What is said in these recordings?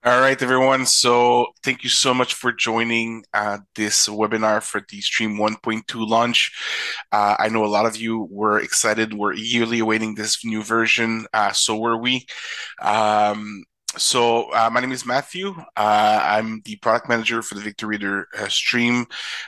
All right, everyone. So thank you so much for joining this webinar for the Stream 1.2 launch. I know a lot of you were excited. We're eagerly awaiting this new version. So were we. Um, my name is Matthew. I'm the product manager for the Victor Reader stream.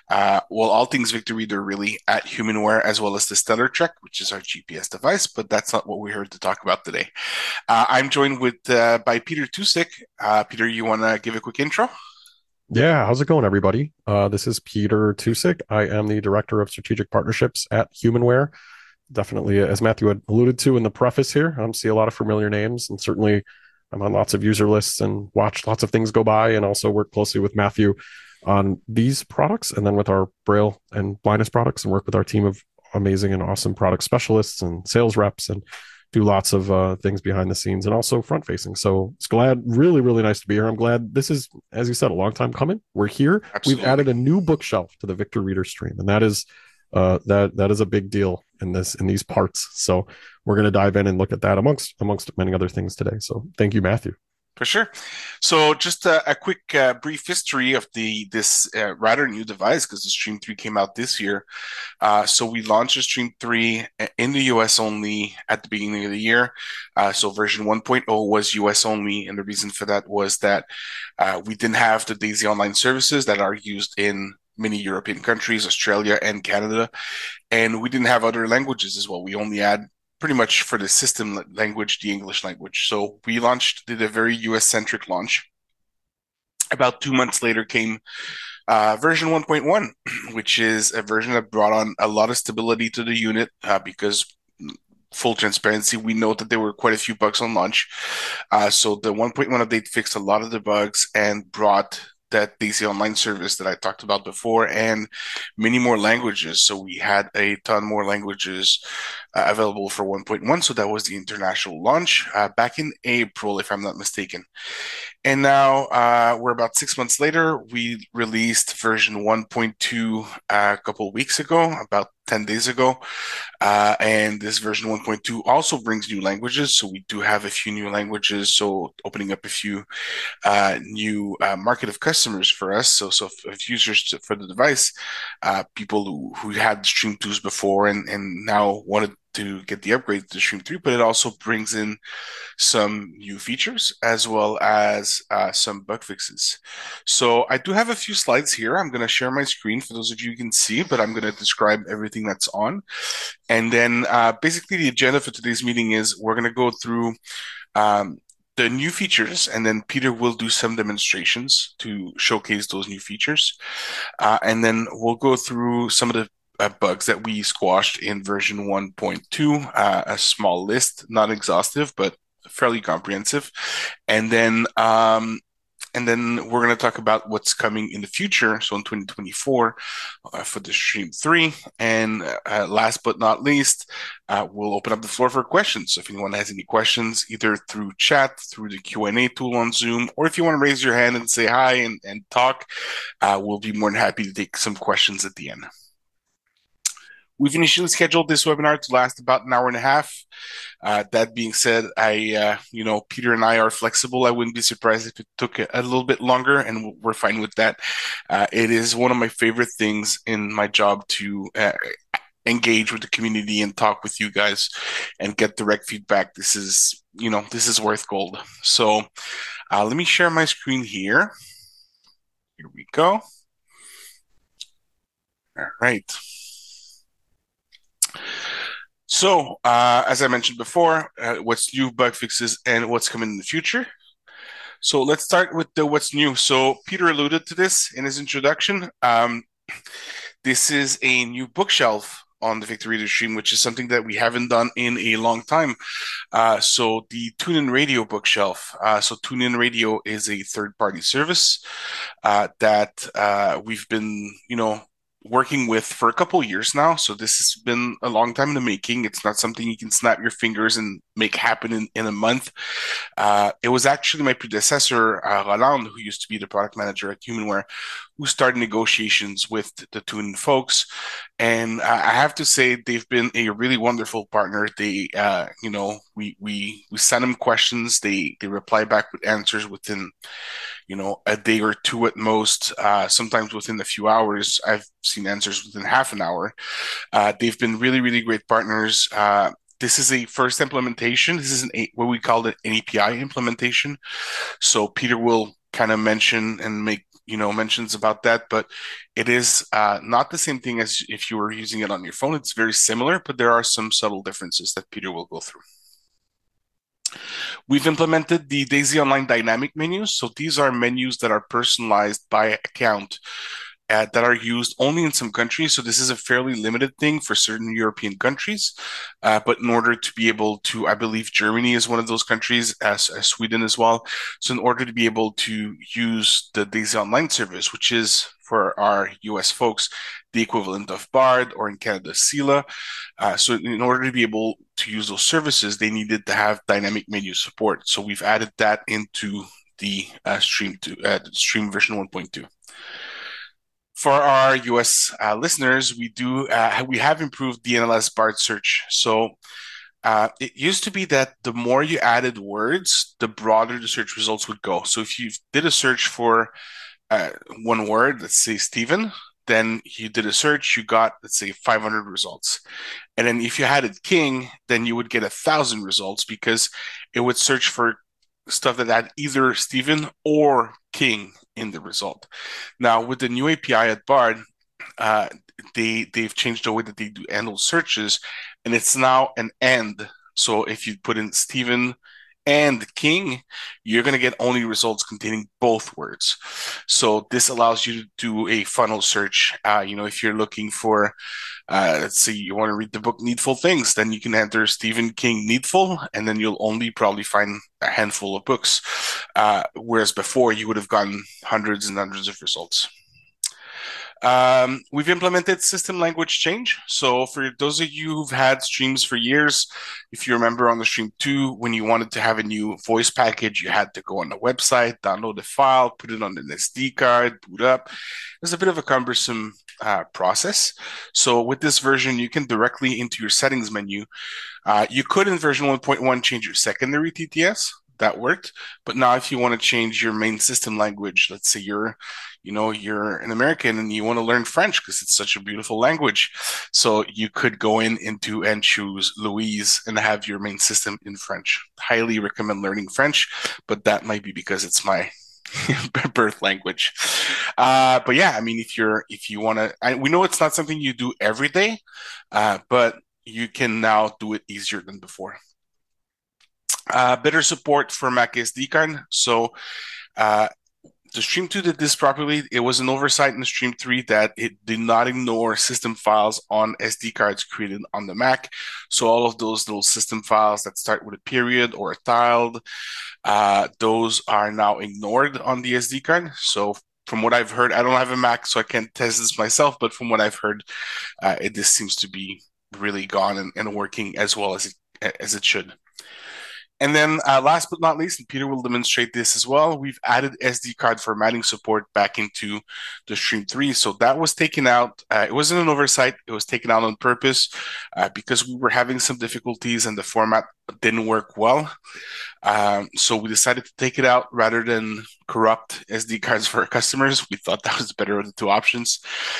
All things Victor Reader really at Humanware, as well as the Stellar Trek, which is our GPS device. But that's not what we're here to talk about today. I'm joined by Peter Tusik. Peter, you want to give a quick intro? Yeah, how's it going, everybody? This is Peter Tusik. I am the Director of Strategic Partnerships at Humanware. Definitely, as Matthew had alluded to in the preface here, I see a lot of familiar names, and certainly I'm on lots of user lists and watch lots of things go by, and also work closely with Matthew on these products, and then with our Braille and blindness products, and work with our team of amazing and awesome product specialists and sales reps, and do lots of things behind the scenes and also front facing. So it's really nice to be here. I'm glad this is, as you said, a long time coming. We're here. We've Absolutely. added a new bookshelf to the Victor Reader stream, and that is that is a big deal in these parts. So we're going to dive in and look at that amongst many other things today. So thank you, Matthew. For sure. So, just a quick, brief history of the this rather new device because the Stream 3 came out this year. We launched the Stream 3 in the US only at the beginning of the year. Version 1.0 was US only, and the reason for that was that we didn't have the Daisy Online services that are used in many European countries, Australia and Canada, and we didn't have other languages as well. We only had pretty much for the system language, the English language. So we did a very US centric launch. About 2 months later came version 1.1, which is a version that brought on a lot of stability to the unit because full transparency, we know that there were quite a few bugs on launch. So the 1.1 update fixed a lot of the bugs and brought that DC Online service that I talked about before and many more languages. So we had a ton more languages available for 1.1. So that was the international launch back in April, if I'm not mistaken. And now we're about 6 months later. We released version 1.2 a couple of weeks ago, about 10 days ago. And this version 1.2 also brings new languages. So we do have a few new languages. So opening up a few new market of customers for us. Of users for the device, people who had Stream 2s before and now wanted to get the upgrade to Stream 3, but it also brings in some new features as well as some bug fixes. So I do have a few slides here. I'm going to share my screen for those of you who can see, but I'm going to describe everything that's on. And then basically the agenda for today's meeting is we're going to go through um, the new features, and then Peter will do some demonstrations to showcase those new features. And then we'll go through some of the bugs that we squashed in version 1.2, a small list, not exhaustive, but fairly comprehensive. And then and then we're going to talk about what's coming in the future, so in 2024 for the Stream 3. And last but not least, we'll open up the floor for questions. So if anyone has any questions, either through chat, through the Q&A tool on Zoom, or if you want to raise your hand and say hi and talk, we'll be more than happy to take some questions at the end. We've initially scheduled this webinar to last about an hour and a half. That being said, Peter and I are flexible. I wouldn't be surprised if it took a little bit longer, and we're fine with that. It is one of my favorite things in my job to engage with the community and talk with you guys and get direct feedback. This is worth gold. So let me share my screen here. Here we go. All right. As I mentioned before, what's new, bug fixes, and what's coming in the future. So let's start with the what's new. So Peter alluded to this in his introduction. This is a new bookshelf on the Victor Reader stream, which is something that we haven't done in a long time. The TuneIn Radio bookshelf. TuneIn Radio is a third-party service that we've been, working with for a couple of years now. So this has been a long time in the making. It's not something you can snap your fingers and make happen in a month. It was actually my predecessor, Roland, who used to be the product manager at Humanware, who started negotiations with the Tune folks. And I have to say, they've been a really wonderful partner. They, we send them questions. They reply back with answers within a day or two at most, sometimes within a few hours. I've seen answers within half an hour. They've been really, really great partners. This is a first implementation. This is what we call an API implementation. So Peter will kind of mention and make mentions about that, but it is not the same thing as if you were using it on your phone. It's very similar, but there are some subtle differences that Peter will go through. We've implemented the Daisy Online dynamic menus. So these are menus that are personalized by account that are used only in some countries. So this is a fairly limited thing for certain European countries. But in order to be able to, I believe Germany is one of those countries, as Sweden as well. So in order to be able to use the Daisy Online service, which is for our US folks, the equivalent of Bard, or in Canada, Sila. So in order to be able to use those services, they needed to have dynamic menu support. So we've added that into the Stream version 1.2. For our US listeners, we have improved the NLS Bard search. So it used to be that the more you added words, the broader the search results would go. So if you did a search for one word, let's say Stephen, then you did a search, you got, let's say, 500 results. And then if you added King, then you would get 1,000 results because it would search for stuff that had either Stephen or King in the result. Now, with the new API at Bard, uh, they've changed the way that they do handle searches, and it's now an and. So if you put in Stephen and King, you're going to get only results containing both words. So this allows you to do a funnel search. If you're looking for, let's say you want to read the book Needful Things, then you can enter Stephen King Needful, and then you'll only probably find a handful of books. Whereas before you would have gotten hundreds and hundreds of results. We've implemented system language change. So for those of you who've had streams for years, if you remember on the Stream 2, when you wanted to have a new voice package, you had to go on the website, download the file, put it on an SD card, boot up. It was a bit of a cumbersome process. So with this version, you can directly into your settings menu. You could in version 1.1 change your secondary TTS. That worked. But now if you want to change your main system language, let's say you're an American and you want to learn French because it's such a beautiful language. So you could go into and choose Louise and have your main system in French. Highly recommend learning French, but that might be because it's my birth language. But yeah, I mean, if you want to, we know it's not something you do every day, but you can now do it easier than before. Better support for Mac SD card. So the Stream 2 did this properly. It was an oversight in the Stream 3 that it did not ignore system files on SD cards created on the Mac. So all of those little system files that start with a period or a tilde, those are now ignored on the SD card. So from what I've heard, I don't have a Mac, so I can't test this myself, but from what I've heard, this seems to be really gone and working as well as it should. And then last but not least, and Peter will demonstrate this as well, we've added SD card formatting support back into the Stream 3. So that was taken out. It wasn't an oversight. It was taken out on purpose because we were having some difficulties and the format didn't work well. So we decided to take it out rather than corrupt SD cards for our customers. We thought that was better of the two options.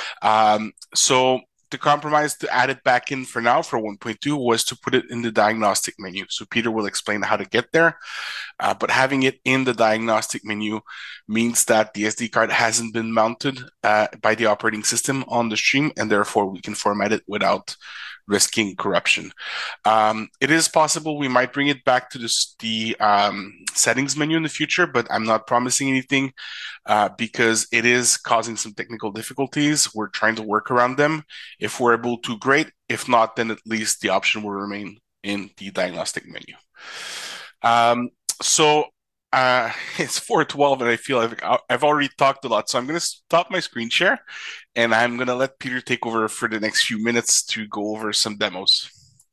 So the compromise to add it back in for now for 1.2 was to put it in the diagnostic menu. So Peter will explain how to get there. But having it in the diagnostic menu means that the SD card hasn't been mounted by the operating system on the stream, and therefore we can format it without risking corruption. It is possible we might bring it back to the settings menu in the future, but I'm not promising anything because it is causing some technical difficulties. We're trying to work around them. If we're able to, great. If not, then at least the option will remain in the diagnostic menu. So it's 4:12 and I feel I've already talked a lot. So I'm going to stop my screen share and I'm going to let Peter take over for the next few minutes to go over some demos.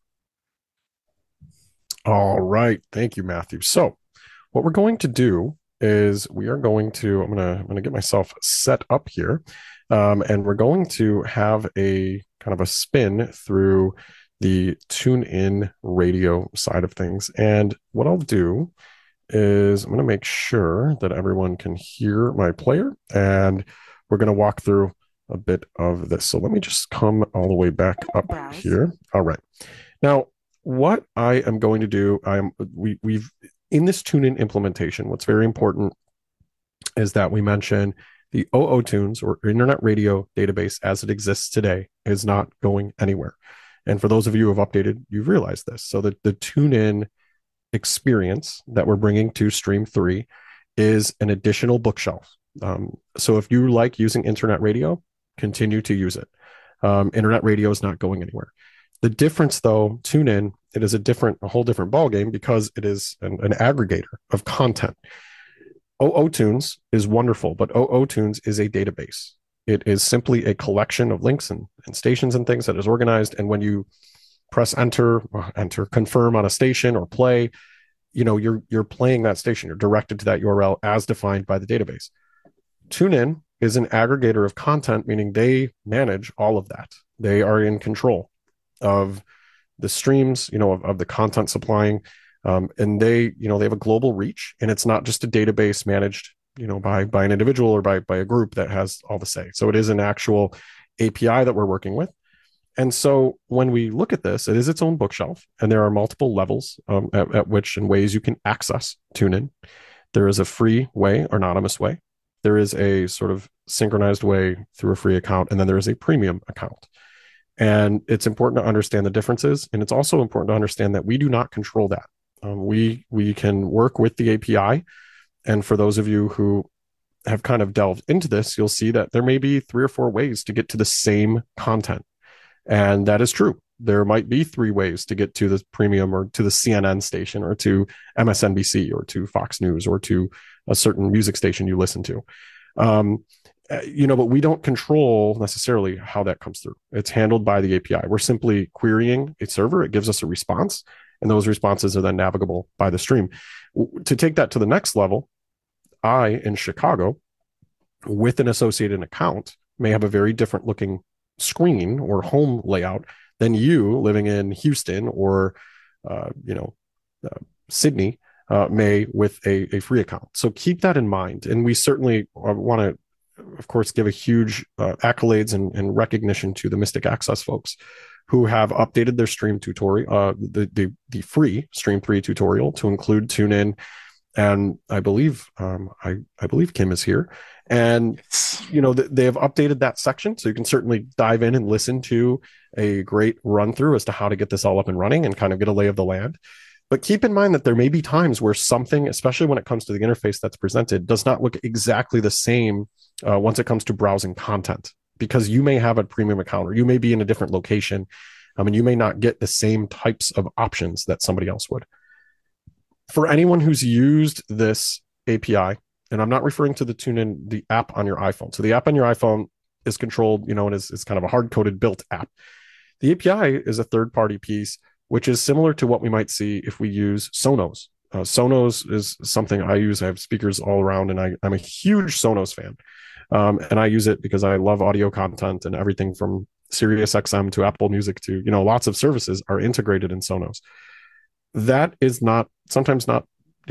All right. Thank you, Matthew. So what we're going to do is we are going to, I'm gonna get myself set up here. And we're going to have a kind of a spin through the TuneIn radio side of things. And what I'll do is I'm going to make sure that everyone can hear my player, and we're going to walk through a bit of this. So let me just come all the way back up here. All right. Now, what I am going to do, we've in this TuneIn implementation, what's very important is that we mention the OOTunes, or Internet Radio Database as it exists today, is not going anywhere. And for those of you who have updated, you've realized this. So that the TuneIn experience that we're bringing to Stream 3 is an additional bookshelf. So if you like using Internet Radio, continue to use it. Internet Radio is not going anywhere. The difference, though, TuneIn, it is a whole different ballgame because it is an aggregator of content. OOTunes is wonderful, but OOTunes is a database. It is simply a collection of links and stations and things that is organized. And when you press enter, confirm on a station or play, you're playing that station. You're directed to that URL as defined by the database. TuneIn is an aggregator of content, meaning they manage all of that. They are in control of the streams, of the content supplying, and they have a global reach, and it's not just a database managed, by an individual or by a group that has all the say. So it is an actual API that we're working with. And so when we look at this, it is its own bookshelf, and there are multiple levels at which and ways you can access TuneIn. There is a free way or anonymous way. There is a sort of synchronized way through a free account, and then there is a premium account. And it's important to understand the differences. And it's also important to understand that we do not control that. We can work with the API. And for those of you who have kind of delved into this, you'll see that there may be 3 or 4 ways to get to the same content. And that is true. There might be 3 ways to get to the premium or to the CNN station or to MSNBC or to Fox News or to a certain music station you listen to. But we don't control necessarily how that comes through. It's handled by the API. We're simply querying a server. It gives us a response, and those responses are then navigable by the stream. To take that to the next level, I, in Chicago, with an associated account, may have a very different looking screen or home layout than you living in Houston or, Sydney may with a free account. So keep that in mind. And we certainly want to, of course, give a huge accolades and recognition to the Mystic Access folks who have updated their stream tutorial, the free Stream 3 tutorial to include TuneIn. And I believe Kim is here, and they have updated that section, so you can certainly dive in and listen to a great run through as to how to get this all up and running and kind of get a lay of the land. But keep in mind that there may be times where something, especially when it comes to the interface that's presented, does not look exactly the same once it comes to browsing content, because you may have a premium account or you may be in a different location, and you may not get the same types of options that somebody else would. For anyone who's used this API, and I'm not referring to the TuneIn, the app on your iPhone. So the app on your iPhone is controlled, and is kind of a hard-coded built app. The API is a third-party piece, which is similar to what we might see if we use Sonos. Sonos is something I use. I have speakers all around, and I'm a huge Sonos fan. And I use it because I love audio content, and everything from Sirius XM to Apple Music to, lots of services are integrated in Sonos. That is sometimes not,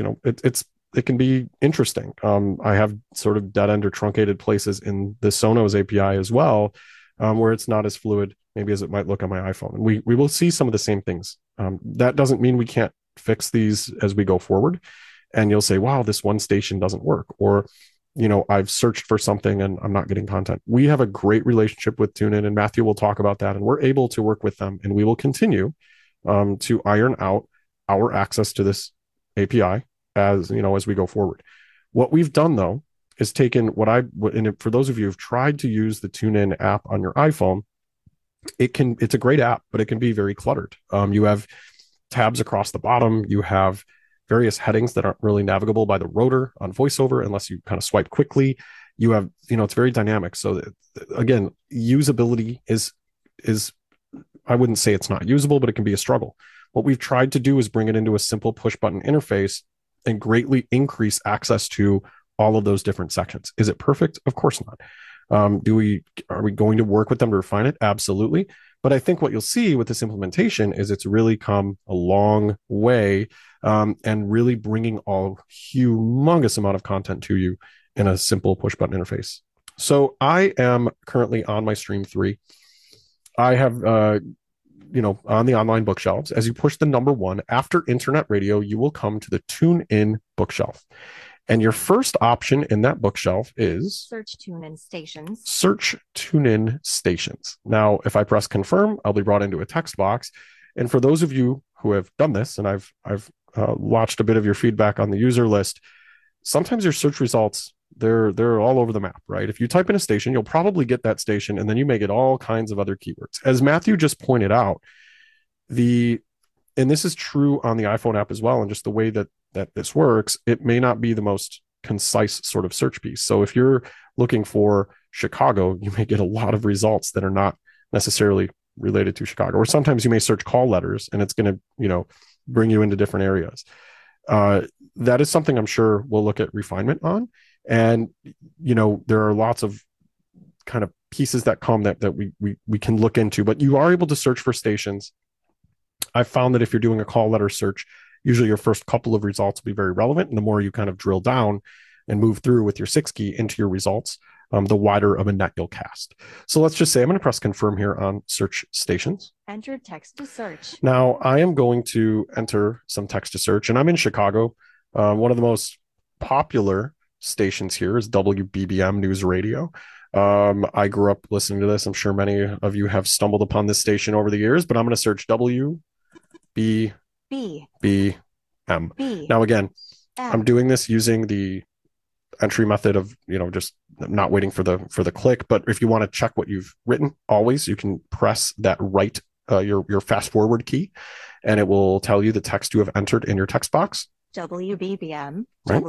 it can be interesting. I have sort of dead end or truncated places in the Sonos API as well, where it's not as fluid maybe as it might look on my iPhone. And we will see some of the same things. That doesn't mean we can't fix these as we go forward. And you'll say, wow, this one station doesn't work. Or, I've searched for something and I'm not getting content. We have a great relationship with TuneIn, and Matthew will talk about that. And we're able to work with them, and we will continue to iron out our access to this API as we go forward. What we've done, though, is taken and for those of you who've tried to use the TuneIn app on your iPhone, it's a great app, but it can be very cluttered. You have tabs across the bottom. You have various headings that aren't really navigable by the rotor on VoiceOver unless you kind of swipe quickly. You have, it's very dynamic. So again, usability is I wouldn't say it's not usable, but it can be a struggle. What we've tried to do is bring it into a simple push button interface and greatly increase access to all of those different sections. Is it perfect? Of course not. Are we going to work with them to refine it? Absolutely. But I think what you'll see with this implementation is it's really come a long way, and really bringing a humongous amount of content to you in a simple push button interface. So I am currently on my Stream 3. I have, on the online bookshelves, as you push the number 1 after internet radio, you will come to the TuneIn bookshelf. And your first option in that bookshelf is Search TuneIn stations. Search TuneIn stations. Now, if I press confirm, I'll be brought into a text box. And for those of you who have done this, and I've watched a bit of your feedback on the user list, sometimes your search results, they're all over the map, right? If you type in a station, you'll probably get that station, and then you may get all kinds of other keywords. As Matthew just pointed out, and this is true on the iPhone app as well, and just the way that this works, it may not be the most concise sort of search piece. So if you're looking for Chicago, you may get a lot of results that are not necessarily related to Chicago. Or sometimes you may search call letters and it's going to, bring you into different areas. That is something I'm sure we'll look at refinement on. And, there are lots of kind of pieces that come that we can look into, but you are able to search for stations. I've found that if you're doing a call letter search, usually your first couple of results will be very relevant. And the more you kind of drill down and move through with your 6 key into your results, the wider of a net you'll cast. So let's just say I'm going to press confirm here on search stations. Enter text to search. Now I am going to enter some text to search, and I'm in Chicago. One of the most popular stations here is WBBM News Radio. I grew up listening to this. I'm sure many of you have stumbled upon this station over the years, but I'm going to search WBBM. Now again, I'm doing this using the entry method of, just not waiting for the click. But if you want to check what you've written, always you can press that right, your fast forward key, and it will tell you the text you have entered in your text box. WBBM, right?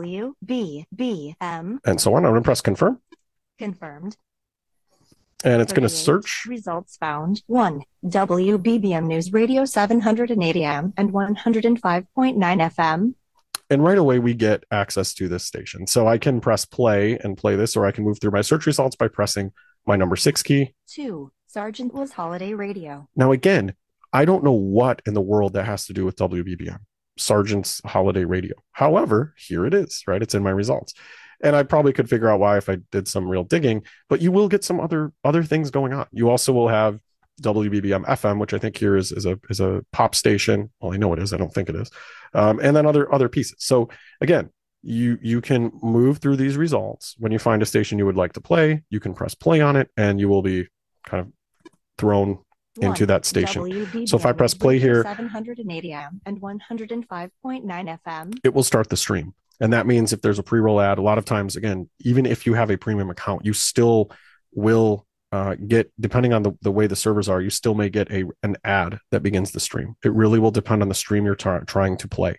WBBM. And so on. I'm going to press confirm. Confirmed. And it's going to search. Results found. 1. WBBM News Radio 780 AM and 105.9 FM. And right away, we get access to this station. So I can press play and play this, or I can move through my search results by pressing my number 6 key. 2. Sergeant Will's Holiday Radio. Now, again, I don't know what in the world that has to do with WBBM, Sergeant's Holiday Radio. However, here it is, right? It's in my results. And I probably could figure out why if I did some real digging, but you will get some other things going on. You also will have WBBM FM, which I think here is a pop station. Well, I know it is. I don't think it is. And then other pieces. So again, you can move through these results. When you find a station you would like to play, you can press play on it, and you will be kind of thrown into that station. WBBM, so if I press play here, 780 AM and 105.9 FM, it will start the stream. And that means if there's a pre-roll ad, a lot of times, again, even if you have a premium account, you still will get, depending on the way the servers are, you still may get an ad that begins the stream. It really will depend on the stream you're trying to play.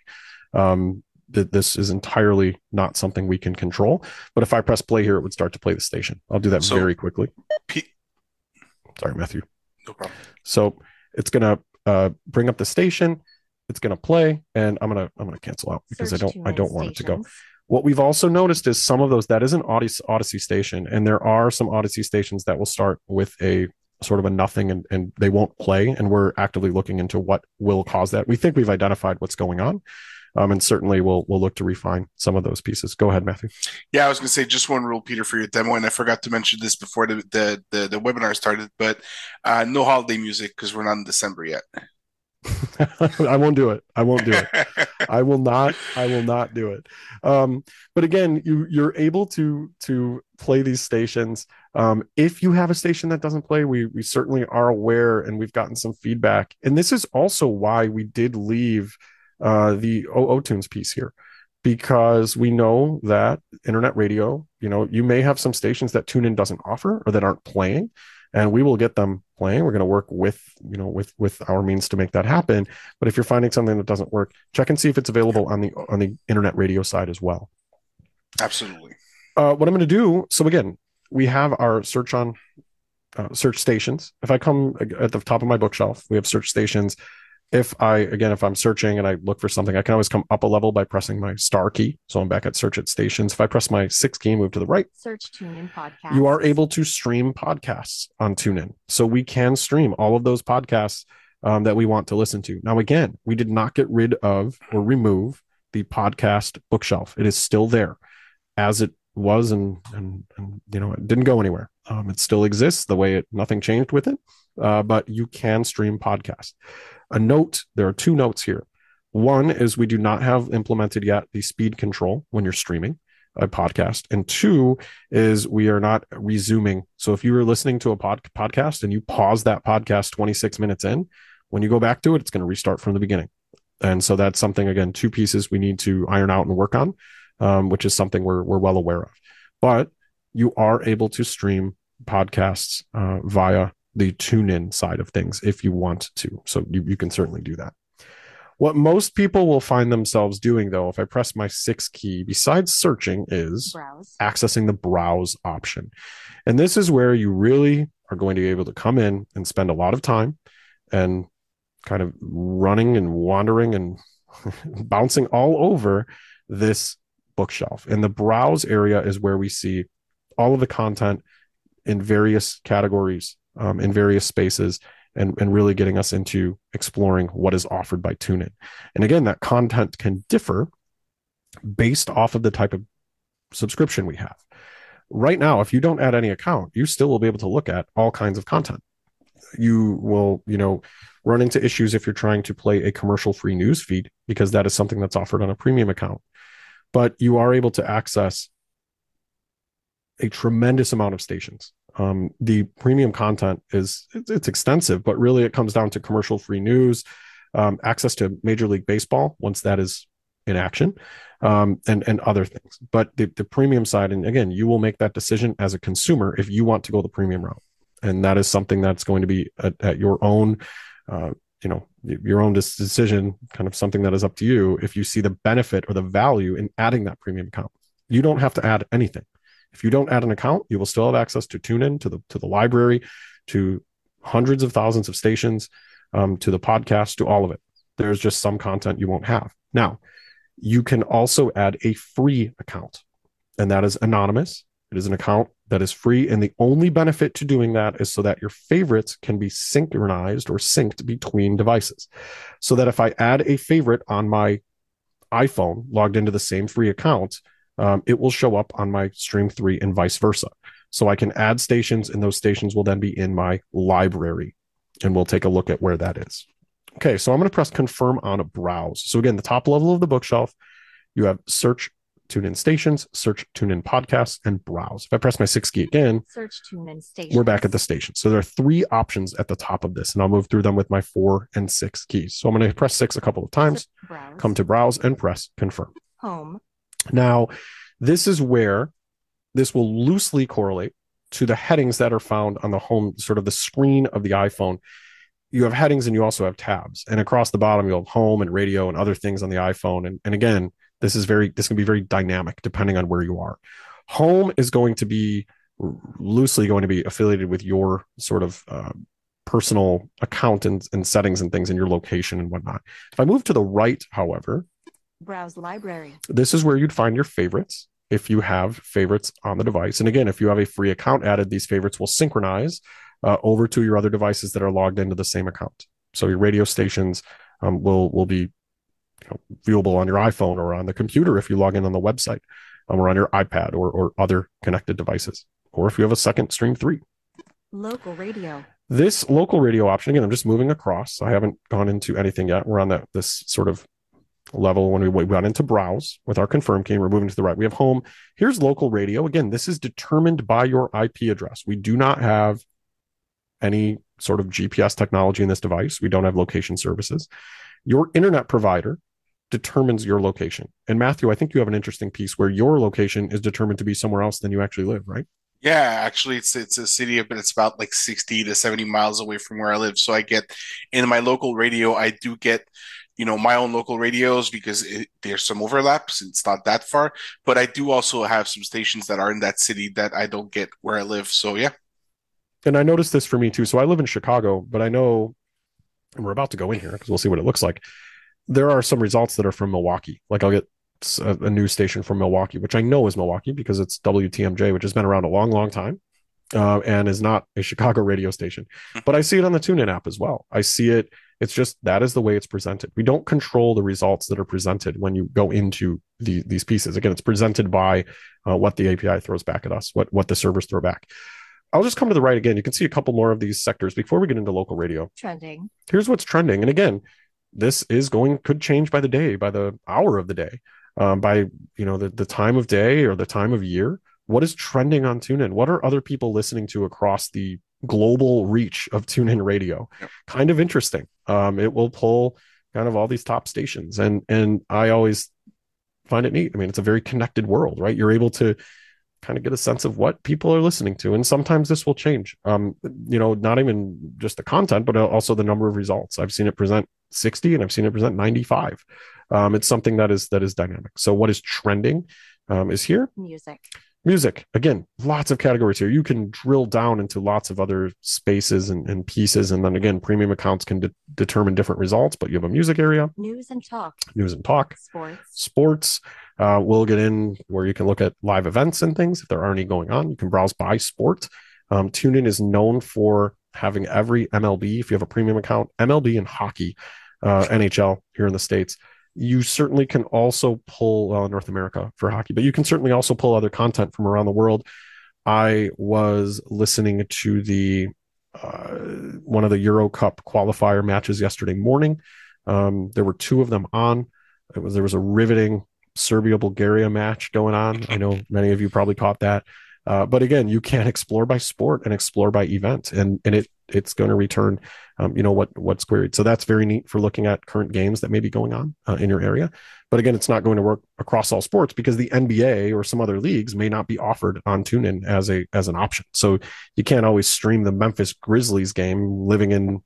This is entirely not something we can control. But if I press play here, it would start to play the station. I'll do that very quickly. Sorry, Matthew. No problem. So it's going to bring up the station. It's going to play, and I'm going to cancel out because I don't want it to go. What we've also noticed is some of those, that is an Odyssey station, and there are some Odyssey stations that will start with a sort of a nothing, and they won't play, and we're actively looking into what will cause that. We think we've identified what's going on, and certainly we'll look to refine some of those pieces. Go ahead, Matthew. Yeah, I was going to say just one rule, Peter, for your demo, and I forgot to mention this before the webinar started, but no holiday music because we're not in December yet. I won't do it. I will not do it. But again, you're able to play these stations. If you have a station that doesn't play, we certainly are aware, and we've gotten some feedback. And this is also why we did leave the OOtunes piece here, because we know that internet radio, you may have some stations that TuneIn doesn't offer or that aren't playing. And we will get them playing. We're going to work with our means to make that happen. But if you're finding something that doesn't work, check and see if it's available on the internet radio side as well. Absolutely. What I'm going to do, so again, we have our search search stations. If I come at the top of my bookshelf, we have search stations. If I'm searching and I look for something, I can always come up a level by pressing my star key. So I'm back at search at stations. If I press my 6 key and move to the right, search TuneIn podcasts. You are able to stream podcasts on TuneIn. So we can stream all of those podcasts that we want to listen to. Now, again, we did not get rid of or remove the podcast bookshelf. It is still there as it was, and it didn't go anywhere. It still exists the way nothing changed with it, but you can stream podcasts. A note, there are 2 notes here. One is we do not have implemented yet the speed control when you're streaming a podcast. And 2 is we are not resuming. So if you were listening to a podcast and you pause that podcast 26 minutes in, when you go back to it, it's going to restart from the beginning. And so that's something, again, 2 pieces we need to iron out and work on, which is something we're well aware of. But you are able to stream podcasts via the TuneIn side of things if you want to. So you can certainly do that. What most people will find themselves doing, though, if I press my 6 key, besides searching, is accessing the browse option. And this is where you really are going to be able to come in and spend a lot of time and kind of running and wandering and bouncing all over this bookshelf. And the browse area is where we see all of the content in various categories, in various spaces, and really getting us into exploring what is offered by TuneIn. And again, that content can differ based off of the type of subscription we have. Right now, if you don't add any account, you still will be able to look at all kinds of content. You will, run into issues if you're trying to play a commercial-free news feed, because that is something that's offered on a premium account. But you are able to access a tremendous amount of stations. The premium content it's extensive, but really it comes down to commercial-free news, access to Major League Baseball once that is in action, and other things. But the premium side, and again, you will make that decision as a consumer if you want to go the premium route, and that is something that's going to be at your own, your own decision, kind of something that is up to you. If you see the benefit or the value in adding that premium account, you don't have to add anything. If you don't add an account, you will still have access to TuneIn, to the library, to hundreds of thousands of stations, to the podcast, to all of it. There's just some content you won't have. Now, you can also add a free account, and that is anonymous. It is an account that is free, and the only benefit to doing that is so that your favorites can be synchronized or synced between devices. So that if I add a favorite on my iPhone logged into the same free account, it will show up on my Stream 3 and vice versa. So I can add stations, and those stations will then be in my library, and we'll take a look at where that is. Okay, so I'm going to press confirm on a browse. So again, the top level of the bookshelf, you have search TuneIn stations, search TuneIn podcasts, and browse. If I press my 6 key again, search TuneIn stations, we're back at the station. So there are 3 options at the top of this, and I'll move through them with my 4 and 6 keys. So I'm going to press 6 a couple of times, come to browse, and press confirm. Home. Now, this is where this will loosely correlate to the headings that are found on the home, sort of the screen of the iPhone. You have headings and you also have tabs. And across the bottom, you'll have home and radio and other things on the iPhone. And again, this can be very dynamic depending on where you are. Home is going to be loosely going to be affiliated with your sort of personal account and settings and things in your location and whatnot. If I move to the right, however, browse library. This is where you'd find your favorites if you have favorites on the device. And again, if you have a free account added, these favorites will synchronize over to your other devices that are logged into the same account. So your radio stations will be viewable on your iPhone or on the computer if you log in on the website, or on your iPad or other connected devices, or if you have a second Stream 3. Local radio. This local radio option, again, I'm just moving across. I haven't gone into anything yet. We're on this sort of level when we got into browse with our confirm key. We're moving to the right. We have home. Here's local radio. Again, this is determined by your IP address. We do not have any sort of GPS technology in this device. We don't have location services. Your internet provider determines your location. And Matthew, I think you have an interesting piece where your location is determined to be somewhere else than you actually live, right? Yeah, actually, it's a city, but it's about like 60 to 70 miles away from where I live. So I get in my local radio, I do get my own local radios because there's some overlaps. It's not that far, but I do also have some stations that are in that city that I don't get where I live. So yeah. And I noticed this for me too. So I live in Chicago, but I know, and we're about to go in here because we'll see what it looks like. There are some results that are from Milwaukee. Like I'll get a news station from Milwaukee, which I know is Milwaukee because it's WTMJ, which has been around a long, long time. And is not a Chicago radio station, but I see it on the TuneIn app as well. I see it. It's just that is the way it's presented. We don't control the results that are presented when you go into these pieces. Again, it's presented by what the API throws back at us, what the servers throw back. I'll just come to the right again. You can see a couple more of these sectors before we get into local radio. Trending. Here's what's trending. And again, this is could change by the day, by the hour of the day, by the time of day or the time of year. What is trending on TuneIn? What are other people listening to across the global reach of TuneIn Radio? Yep. Kind of interesting. It will pull kind of all these top stations, and I always find it neat. I mean, it's a very connected world, right? You're able to kind of get a sense of what people are listening to, and sometimes this will change. Not even just the content, but also the number of results. I've seen it present 60, and I've seen it present 95. It's something that is dynamic. So what is trending is here. Music, again, lots of categories here. You can drill down into lots of other spaces and pieces. And then again, premium accounts can determine different results, but you have a music area. News and talk. Sports. We'll get in where you can look at live events and things. If there are any going on, you can browse by sport. TuneIn is known for having every MLB, if you have a premium account, MLB and hockey, NHL here in the States. You certainly can also pull North America for hockey, but you can certainly also pull other content from around the world. I was listening to the one of the Euro Cup qualifier matches yesterday morning. There were two of them on. There was a riveting Serbia-Bulgaria match going on. I know many of you probably caught that. But again, you can explore by sport and explore by event, and it's going to return, what's queried. So that's very neat for looking at current games that may be going on in your area. But again, it's not going to work across all sports because the NBA or some other leagues may not be offered on TuneIn as an option. So you can't always stream the Memphis Grizzlies game living in,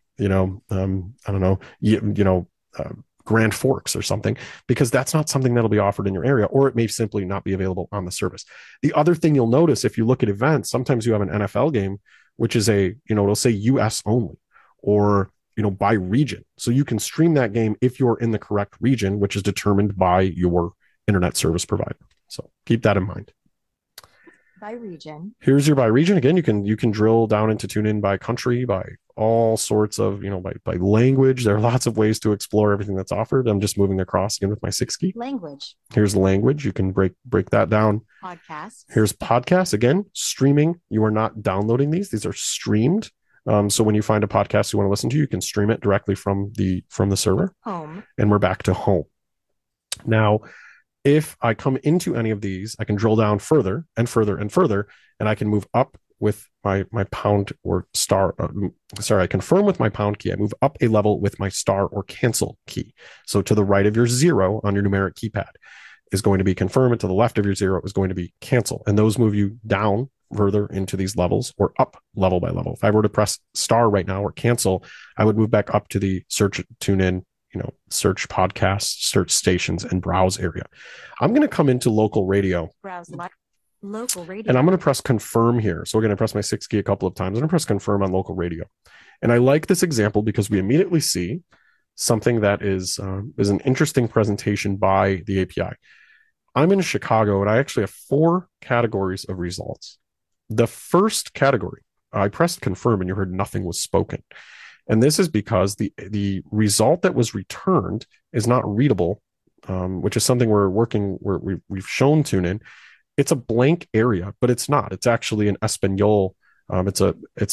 Grand Forks or something, because that's not something that'll be offered in your area, or it may simply not be available on the service. The other thing you'll notice if you look at events, sometimes you have an NFL game, which is it'll say US only, or, by region. So you can stream that game if you're in the correct region, which is determined by your internet service provider. So keep that in mind. By region. Here's your by region. Again, you can drill down into TuneIn by country, by all sorts of, by language. There are lots of ways to explore everything that's offered. I'm just moving across again with my 6 key. Language. Here's language. You can break that down. Podcasts. Here's podcasts. Again, streaming. You are not downloading these. These are streamed. So when you find a podcast you want to listen to, you can stream it directly from the server. Home. And we're back to home. Now, if I come into any of these, I can drill down further and further and further, and I can move up with my pound or star. I confirm with my pound key. I move up a level with my star or cancel key. So to the right of your 0 on your numeric keypad is going to be confirm, and to the left of your 0 is going to be cancel. And those move you down further into these levels or up level by level. If I were to press star right now or cancel, I would move back up to the search, tune in, search podcasts, search stations, and browse area. I'm going to come into local radio. Browse local radio. And I'm going to press confirm here. So we're going to press my 6 key a couple of times. I'm going to press confirm on local radio. And I like this example because we immediately see something that is an interesting presentation by the API. I'm in Chicago, and I actually have 4 categories of results. The first category, I pressed confirm, and you heard nothing was spoken. And this is because the result that was returned is not readable, which is something we've shown TuneIn. It's a blank area, but it's not. It's actually an Espanol. It's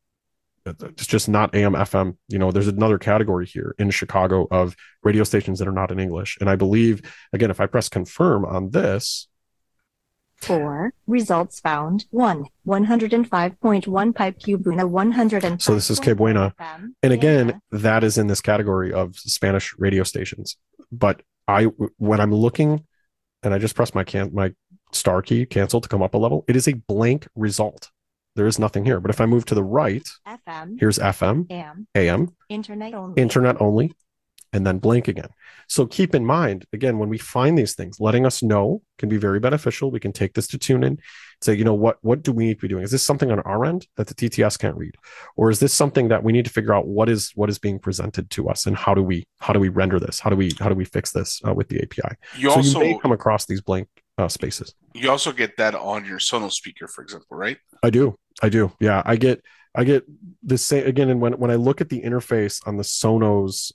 just not AM, FM. There's another category here in Chicago of radio stations that are not in English. And I believe, again, if I press confirm on this. 4 results found. 105.1 Pipe Que Buena 100. So this is Que Buena. And again, that is in this category of Spanish radio stations. But when I'm looking and I just press my star key, cancel, to come up a level, it is a blank result. There is nothing here. But if I move to the right, FM, here's FM, AM, internet only. Internet only. and then blank again. So keep in mind, again, when we find these things, letting us know can be very beneficial. We can take this to TuneIn, say, what do we need to be doing? Is this something on our end that the TTS can't read? Or is this something that we need to figure out what is being presented to us, and how do we render this? How do we fix this with the API? You may come across these blank spaces. You also get that on your Sonos speaker, for example, right? I do. Yeah, I get the same again. And when I look at the interface on the Sonos,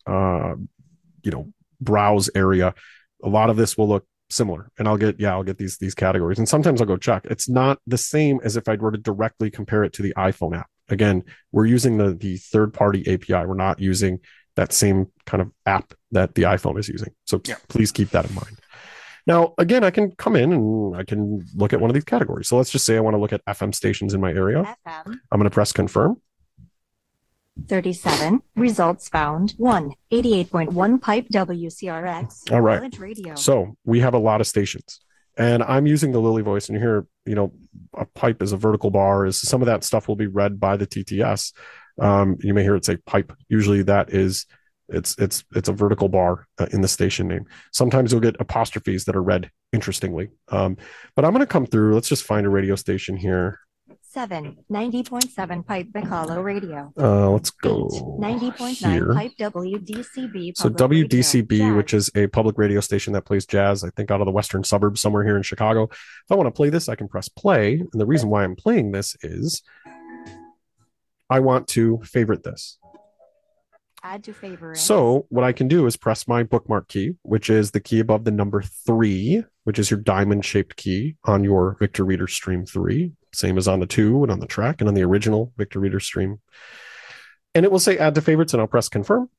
browse area, a lot of this will look similar, and I'll get these categories, and sometimes I'll go check. It's not the same as if I were to directly compare it to the iPhone app. Again, we're using the third-party API. We're not using that same kind of app that the iPhone is using. So please keep that in mind. Now, again, I can come in and I can look at one of these categories. So let's just say I want to look at FM stations in my area. FM. I'm going to press confirm. 37. Results found. 1. 88.1 pipe WCRX. All right. Radio. So we have a lot of stations. And I'm using the Lily voice, and here, a pipe is a vertical bar. Is some of that stuff will be read by the TTS. You may hear it say pipe. Usually that is, it's a vertical bar in the station name. Sometimes you'll get apostrophes that are read interestingly. But I'm going to come through. Let's just find a radio station here. 7. 90.7 pipe Bacalo radio. Let's go 90.9 pipe WDCB. So WDCB, which is a public radio station that plays jazz, I think out of the western suburbs somewhere here in Chicago. If I want to play this, I can press play. And the reason why I'm playing this is I want to favorite this. Add to favorites. So what I can do is press my bookmark key, which is the key above the number 3, which is your diamond shaped key on your Victor Reader Stream 3. Same as on the 2 and on the track and on the original Victor Reader Stream. And it will say add to favorites, and I'll press confirm.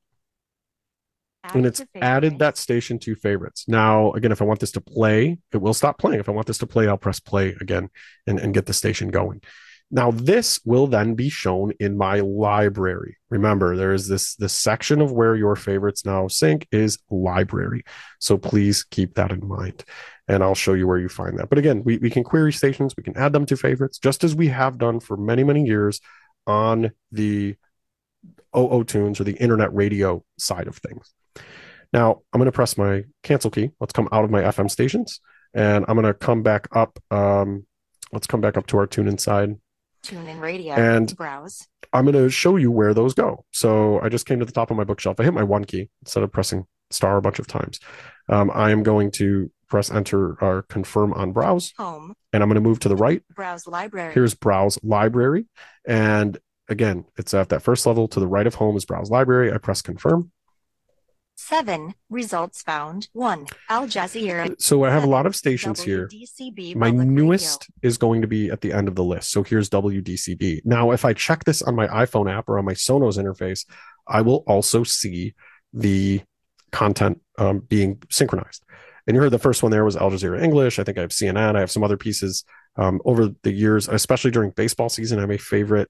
And it's added that station to favorites. Now, again, if I want this to play, it will stop playing. If I want this to play, I'll press play again and get the station going. Now, this will then be shown in my library. Remember, there is this section of where your favorites now sync is library. So please keep that in mind. And I'll show you where you find that. But again, we can query stations. We can add them to favorites, just as we have done for many, many years on the OOTunes or the internet radio side of things. Now, I'm going to press my cancel key. Let's come out of my FM stations. And I'm going to come back up. Let's come back up to our TuneIn side. TuneIn radio and browse. I'm going to show you where those go. So I just came to the top of my bookshelf. I hit my 1 key instead of pressing star a bunch of times. I am going to press enter or confirm on browse. Home. And I'm going to move to the right. Browse library. Here's browse library. And again, it's at that first level. To the right of home is browse library. I press confirm. 7. Results found. 1. Al Jazeera. So I have a lot of stations here. My newest is going to be at the end of the list. So here's WDCB. Now, if I check this on my iPhone app or on my Sonos interface, I will also see the content being synchronized. And you heard the first one there was Al Jazeera English. I think I have CNN. I have some other pieces over the years, especially during baseball season. I'm a favorite,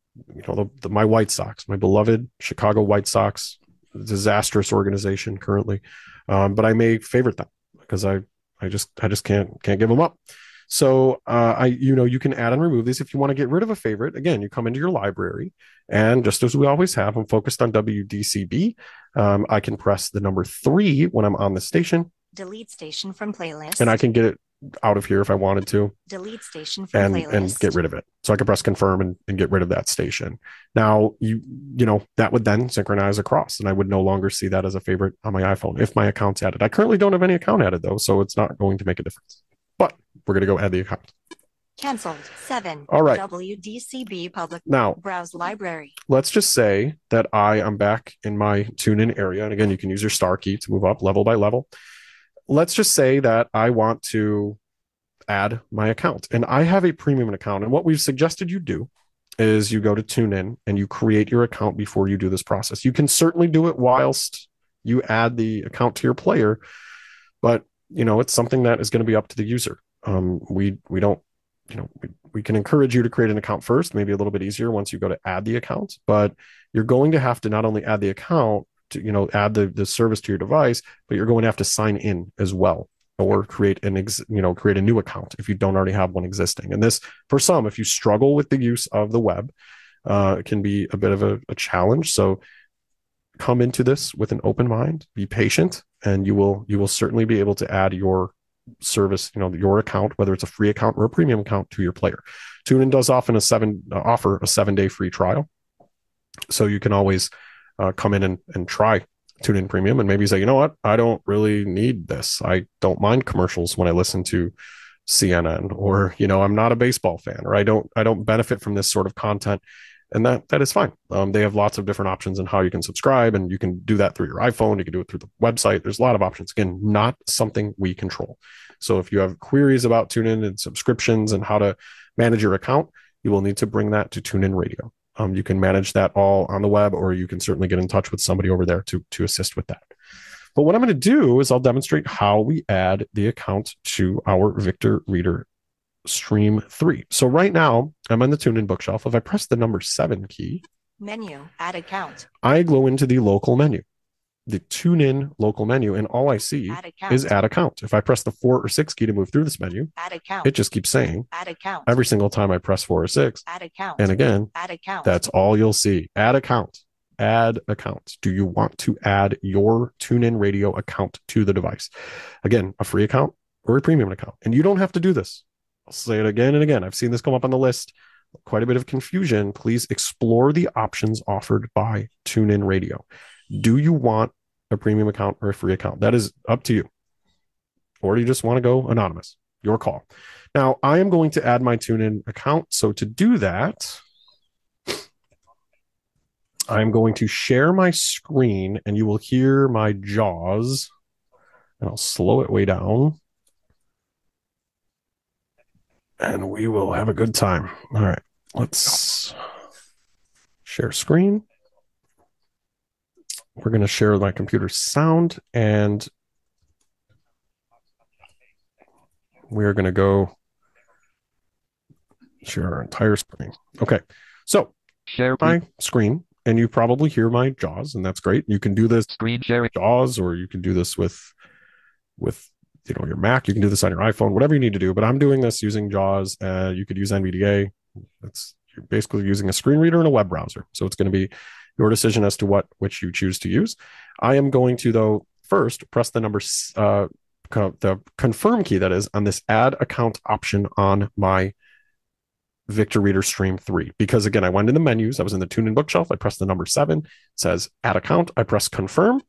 my White Sox, my beloved Chicago White Sox. Disastrous organization currently, but I may favorite them because I just can't give them up. So you can add and remove these. If you want to get rid of a favorite, again, you come into your library, and just as we always have, I'm focused on WDCB. I can press the number 3 when I'm on the station. Delete station from playlist. And I can get it out of here if I wanted to. Delete station from playlist. And get rid of it. So I can press confirm and get rid of that station. Now, that would then synchronize across, and I would no longer see that as a favorite on my iPhone if my account's added. I currently don't have any account added, though, so it's not going to make a difference. But we're going to go add the account. Canceled. 7. All right. WDCB public. Now, browse library. Let's just say that I am back in my TuneIn area. And again, you can use your star key to move up level by level. Let's just say that I want to add my account, and I have a premium account. And what we've suggested you do is you go to TuneIn and you create your account before you do this process. You can certainly do it whilst you add the account to your player, but it's something that is going to be up to the user. We don't, we can encourage you to create an account first, maybe a little bit easier once you go to add the account, but you're going to have to not only add the account to, add the service to your device, but you're going to have to sign in as well, or create a new account if you don't already have one existing. And this, for some, if you struggle with the use of the web, it can be a bit of a challenge. So come into this with an open mind, be patient, and you will certainly be able to add your service, your account, whether it's a free account or a premium account, to your player. TuneIn does offer a 7-day free trial, so you can always come in and try TuneIn Premium, and maybe say, you know what, I don't really need this. I don't mind commercials when I listen to CNN, or I'm not a baseball fan, or I don't benefit from this sort of content. And that is fine. They have lots of different options on how you can subscribe, and you can do that through your iPhone. You can do it through the website. There's a lot of options. Again, not something we control. So if you have queries about TuneIn and subscriptions and how to manage your account, you will need to bring that to TuneIn Radio. You can manage that all on the web, or you can certainly get in touch with somebody over there to assist with that. But what I'm going to do is I'll demonstrate how we add the account to our Victor Reader Stream 3. So right now I'm on the TuneIn bookshelf. If I press the number 7 key, menu, add account, I go into the local menu, the TuneIn local menu, and all I see is add account. If I press the 4 or 6 key to move through this menu, add account, it just keeps saying add account every single time I press 4 or 6. Add account. And again, add account. That's all you'll see. Add account. Add account. Do you want to add your TuneIn Radio account to the device? Again, a free account or a premium account. And you don't have to do this. I'll say it again and again. I've seen this come up on the list. Quite a bit of confusion. Please explore the options offered by TuneIn Radio. Do you want a premium account or a free account? That is up to you. Or do you just want to go anonymous? Your call. Now, I am going to add my TuneIn account. So to do that, I'm going to share my screen, and you will hear my JAWS, and I'll slow it way down, and we will have a good time. All right, let's share screen. We're going to share my computer's sound, and we're going to go share our entire screen. Okay, so share my screen, and you probably hear my JAWS, and that's great. You can do this screen sharing JAWS, or you can do this with your Mac. You can do this on your iPhone, whatever you need to do. But I'm doing this using JAWS. You could use NVDA. You're basically using a screen reader and a web browser. So it's going to be your decision as to which you choose to use. I am going to, though, first press the number, the confirm key, that is, on this add account option on my Victor Reader Stream 3. Because again, I went in the menus. I was in the TuneIn bookshelf. I pressed the number 7. It says add account. I press confirm.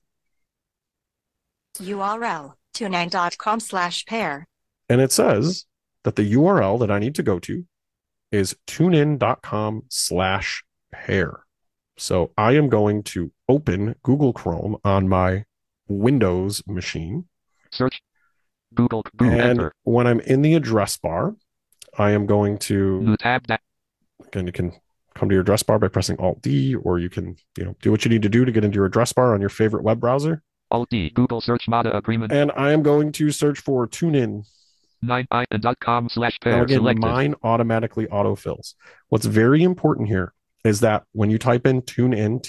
URL tunein.com/pair. And it says that the URL that I need to go to is tunein.com/pair. So I am going to open Google Chrome on my Windows machine. Search Google. And enter. When I'm in the address bar, I am going to, New tab that. Again, you can come to your address bar by pressing Alt-D, or you can do what you need to do to get into your address bar on your favorite web browser. Alt-D, Google search MADA agreement. And I am going to search for TuneIn. 9in.com/pair. Now again, selected. mine automatically autofills. What's very important here is that when you type in TuneIn,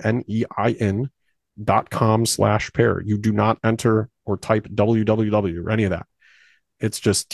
TuneIn.com/pair, you do not enter or type www or any of that. It's just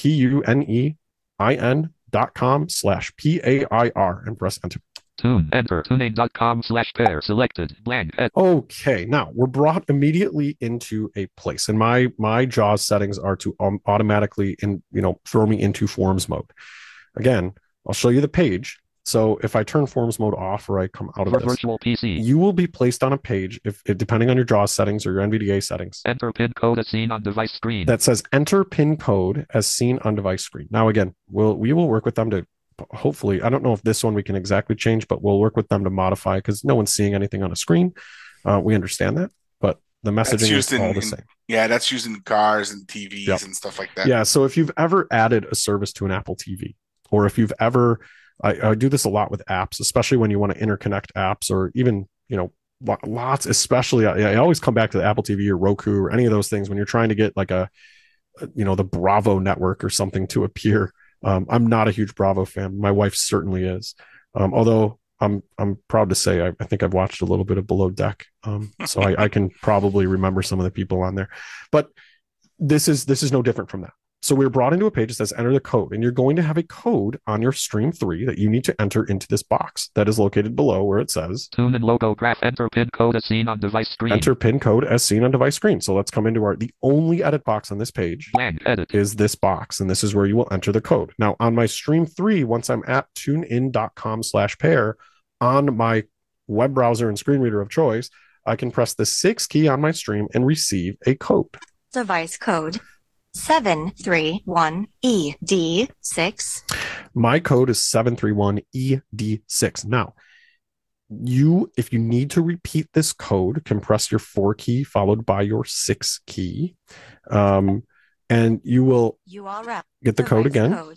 TuneIn.com/PAIR and press enter. Enter. TuneIn.com/pair. Selected. Blank. Okay, now we're brought immediately into a place, and my JAWS settings are to automatically throw me into forms mode. Again, I'll show you the page. So if I turn forms mode off, or I come out of this, virtual PC, you will be placed on a page, if depending on your JAWS settings or your NVDA settings. Enter PIN code as seen on device screen. That says enter PIN code as seen on device screen. Now again, we will work with them to hopefully, I don't know if this one we can exactly change, but we'll work with them to modify, because no one's seeing anything on a screen. We understand that, but the messaging is all the same. Yeah, that's used in cars and TVs and stuff like that. Yeah, so if you've ever added a service to an Apple TV, or if you've ever, I do this a lot with apps, especially when you want to interconnect apps, or even, lots, especially, I always come back to the Apple TV or Roku or any of those things when you're trying to get like the Bravo network or something to appear. I'm not a huge Bravo fan. My wife certainly is. Although I'm proud to say I think I've watched a little bit of Below Deck. So I can probably remember some of the people on there. But this is no different from that. So we're brought into a page that says enter the code, and you're going to have a code on your Stream 3 that you need to enter into this box that is located below where it says TuneIn logo graph. Enter pin code as seen on device screen. enter pin code as seen on device screen. So let's come into the only edit box on this page Blank edit. is this box, and this is where you will enter the code. Now on my Stream 3, once I'm at tunein.com/pair on my web browser and screen reader of choice, I can press the 6 key on my stream and receive a code. Device code 731ED6. My code is 731ED6. Now, if you need to repeat this code, can press your 4 key followed by your 6 key. And you will URL. get the code again. Code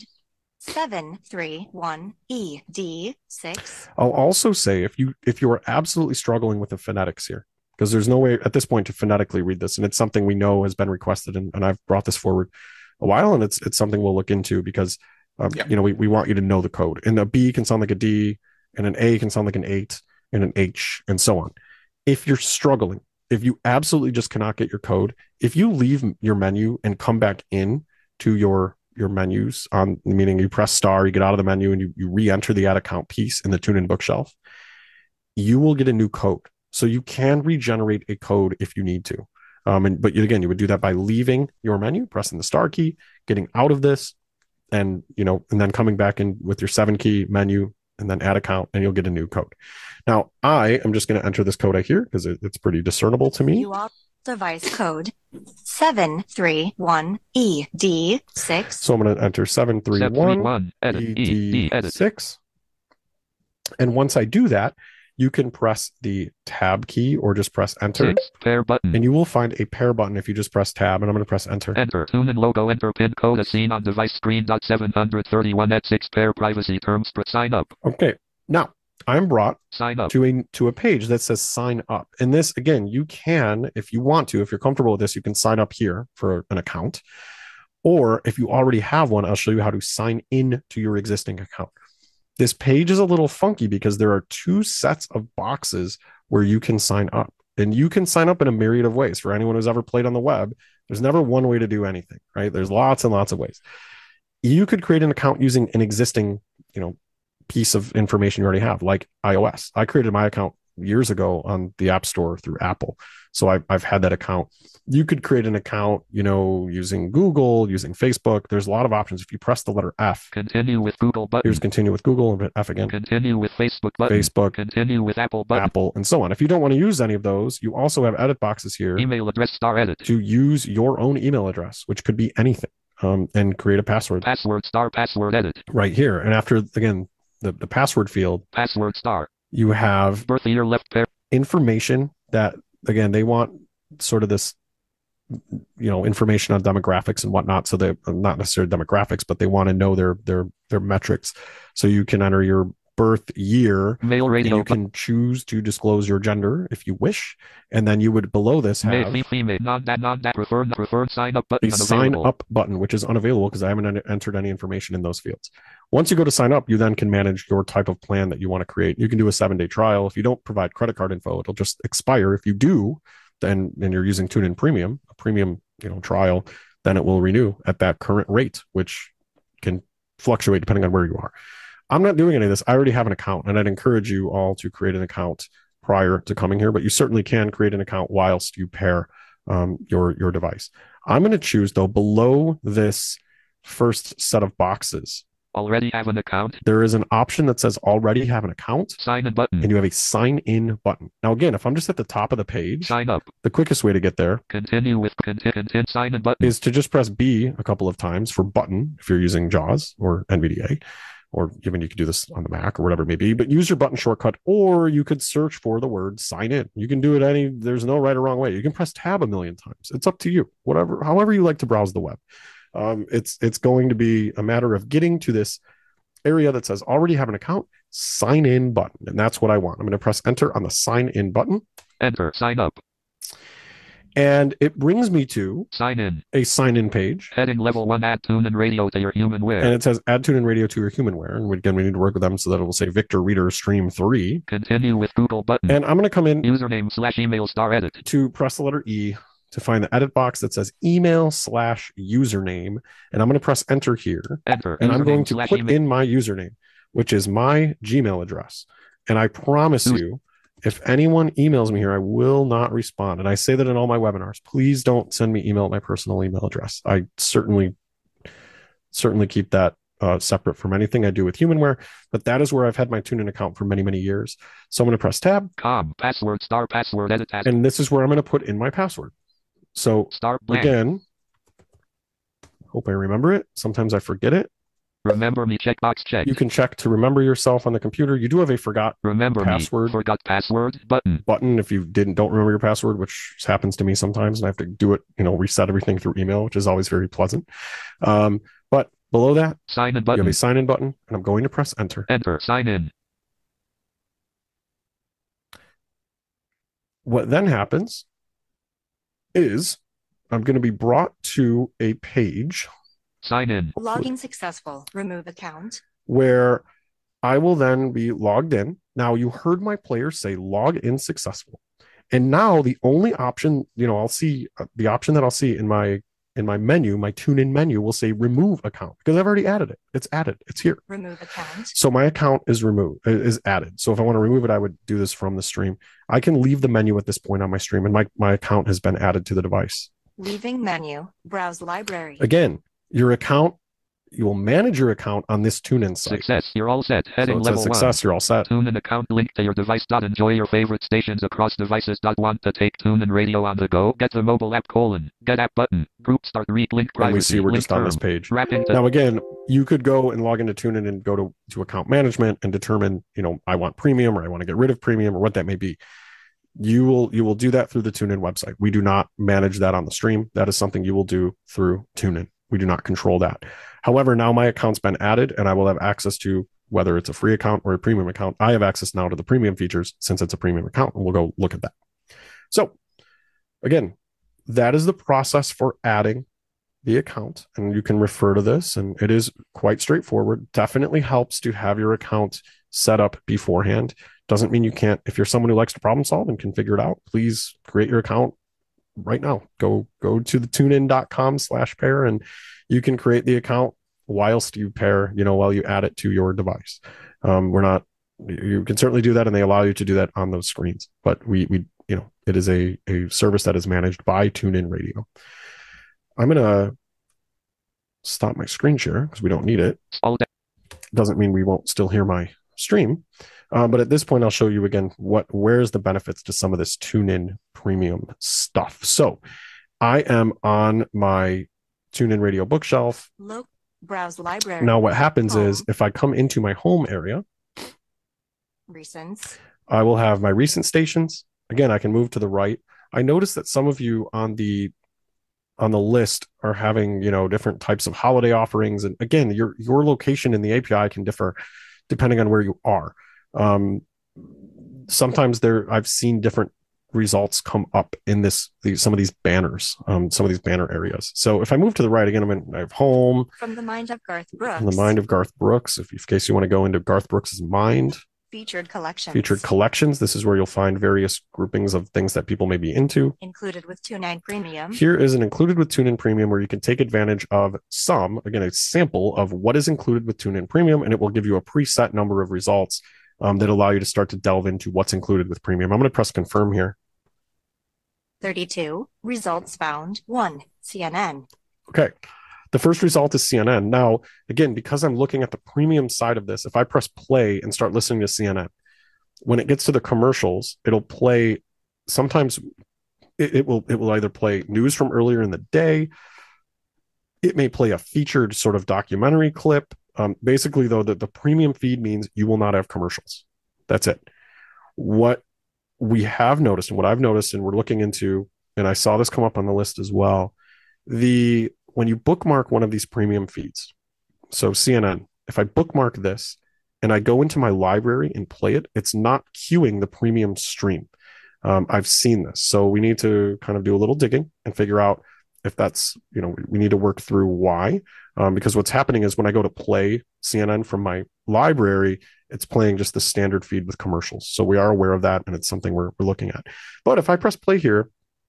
731ED6. I'll also say if you are absolutely struggling with the phonetics here, because there's no way at this point to phonetically read this, and it's something we know has been requested, and I've brought this forward a while, and it's something we'll look into because we want you to know the code. And a B can sound like a D, and an A can sound like an 8, and an H, and so on. If you're struggling, if you absolutely just cannot get your code, if you leave your menu and come back in to your menus, meaning you press star, you get out of the menu, and you re-enter the add account piece in the TuneIn bookshelf, you will get a new code. So you can regenerate a code if you need to. But you would do that by leaving your menu, pressing the star key, getting out of this, and then coming back in with your 7 key menu and then add account, and you'll get a new code. Now, I am just going to enter this code out here because it's pretty discernible to me. Device code 731ED6. So I'm going to enter 731 edit. ED6. And once I do that, you can press the tab key or just press enter. 6 pair button. And you will find a pair button if you just press tab, and I'm going to press enter. Enter TuneIn logo. Enter pin code as seen on device screen. 731 at 6 pair privacy terms. Sign up. Okay. Now I'm brought sign up to a page that says sign up. And this, again, you can, if you want to, if you're comfortable with this, you can sign up here for an account. Or if you already have one, I'll show you how to sign in to your existing account. This page is a little funky because there are 2 sets of boxes where you can sign up. And you can sign up in a myriad of ways. For anyone who's ever played on the web, there's never one way to do anything, right? There's lots and lots of ways. You could create an account using an existing, piece of information you already have, like iOS. I created my account years ago on the App Store through Apple. So I've had that account. You could create an account, using Google, using Facebook. There's a lot of options. If you press the letter F. Continue with Google button. Here's continue with Google, and F again. Continue with Facebook button. Facebook. Continue with Apple button. Apple, and so on. If you don't want to use any of those, you also have edit boxes here. Email address star edit. To use your own email address, which could be anything, and create a password. Password star password edit. Right here. And after, again, the password field. Password star. You have birth year left pair. Information that, again, they want sort of this, information on demographics and whatnot. So they not necessarily demographics, but they want to know their metrics. So you can enter your birth year. Male radio. You can choose to disclose your gender if you wish, and then you would below this have female, non-that preferred sign up button. A sign up button, which is unavailable because I haven't entered any information in those fields. Once you go to sign up, you then can manage your type of plan that you want to create. You can do a 7-day trial. If you don't provide credit card info, it'll just expire. If you do, then you're using TuneIn Premium, a premium trial, then it will renew at that current rate, which can fluctuate depending on where you are. I'm not doing any of this. I already have an account, and I'd encourage you all to create an account prior to coming here, but you certainly can create an account whilst you pair your device. I'm going to choose, though, below this first set of boxes. Already have an account. There is an option that says already have an account. Sign in button. And you have a sign in button. Now, again, if I'm just at the top of the page, sign up. The quickest way to get there continue with sign in button is to just press B a couple of times for button if you're using JAWS or NVDA. Or even you could do this on the Mac or whatever it may be, but use your button shortcut, or you could search for the word sign in. You can do it there's no right or wrong way. You can press tab a million times. It's up to you, however you like to browse the web. It's going to be a matter of getting to this area that says already have an account, sign in button. And that's what I want. I'm going to press enter on the sign in button. Enter, sign up. And it brings me to sign in, a sign in page. Heading level 1, add TuneIn Radio to your HumanWare. And it says add TuneIn Radio to your HumanWare. And again, we need to work with them so that it will say Victor Reader Stream 3. Continue with Google button. And I'm going to come in username /email star edit to press the letter E to find the edit box that says email/username. And I'm going to press enter here. Enter. And I'm going to Username/email. put in my username, which is my Gmail address. And I promise you, if anyone emails me here, I will not respond. And I say that in all my webinars. Please don't send me email at my personal email address. I certainly keep that separate from anything I do with Humanware, but that is where I've had my TuneIn account for many, many years. So I'm going to press tab. Password, star password, edit task. And this is where I'm going to put in my password. So Star blank. again, hope I remember it. Sometimes I forget it. Remember me checkbox checked. You can check to remember yourself on the computer. You do have a forgot password. Forgot password button If you don't remember your password, which happens to me sometimes, and I have to do it, reset everything through email, which is always very pleasant. But below that, sign in you button. have a sign in button, and I'm going to press enter. Enter. Sign in. What then happens is I'm going to be brought to a page. Sign in. Logging successful. Remove account. Where I will then be logged in. Now, you heard my player say log in successful. And now the only option, I'll see the option that I'll see in my menu, my TuneIn menu will say remove account because I've already added it. It's added. It's here. Remove account. So my account is added. So if I want to remove it, I would do this from the stream. I can leave the menu at this point on my stream, and my account has been added to the device. Leaving menu. Browse library. Again, your account, you will manage your account on this TuneIn site. Success. You're all set. Heading So it level says success. 1. You're all set. TuneIn account link to your device. Enjoy your favorite stations across devices. Want to take TuneIn radio on the go? Get the mobile app : get app button. Group start read link privacy. And we see we're link just on term. this page. Wrapping to Now, again, you could go and log into TuneIn and go to account management and determine, I want premium or I want to get rid of premium or what that may be. You will do that through the TuneIn website. We do not manage that on the stream. That is something you will do through TuneIn. We do not control that. However, now my account's been added and I will have access to, whether it's a free account or a premium account. I have access now to the premium features since it's a premium account, and we'll go look at that. So again, that is the process for adding the account, and you can refer to this, and it is quite straightforward. Definitely helps to have your account set up beforehand. Doesn't mean you can't. If you're someone who likes to problem solve and can figure it out, please create your account right now. Go to the tunein.com/pair, and you can create the account whilst you pair, while you add it to your device. You can certainly do that, and they allow you to do that on those screens, but we it is a service that is managed by TuneIn Radio. I'm going to stop my screen share because we don't need it. Doesn't mean we won't still hear my stream. But at this point, I'll show you again where's the benefits to some of this TuneIn premium stuff. So I am on my TuneIn Radio bookshelf. Browse library. Now what happens is if I come into my home area, recents, I will have my recent stations. Again, I can move to the right. I noticed that some of you on the list are having, different types of holiday offerings. And again, your location in the API can differ depending on where you are. Sometimes I've seen different results come up in some of these banners, some of these banner areas. So if I move to the right again, I have home. From the Mind of Garth Brooks. From the Mind of Garth Brooks. In case you want to go into Garth Brooks's mind. Featured collections. Featured collections. This is where you'll find various groupings of things that people may be into. Included with TuneIn Premium. Here is an included with TuneIn Premium where you can take advantage of a sample of what is included with TuneIn Premium, and it will give you a preset number of results that allow you to start to delve into what's included with Premium. I'm going to press confirm here. 32. Results found. 1. CNN. Okay. The first result is CNN. Now, again, because I'm looking at the premium side of this, if I press play and start listening to CNN, when it gets to the commercials, it'll play. Sometimes it will either play news from earlier in the day. It may play a featured sort of documentary clip. Basically, though, the premium feed means you will not have commercials. That's it. What we have noticed and what I've noticed, and we're looking into, and I saw this come up on the list as well, when you bookmark one of these premium feeds, so CNN, if I bookmark this and I go into my library and play it, it's not queuing the premium stream. I've seen this. So we need to kind of do a little digging and figure out if that's, we need to work through why. Because what's happening is when I go to play CNN from my library, it's playing just the standard feed with commercials. So we are aware of that, and it's something we're looking at. But if I press play here,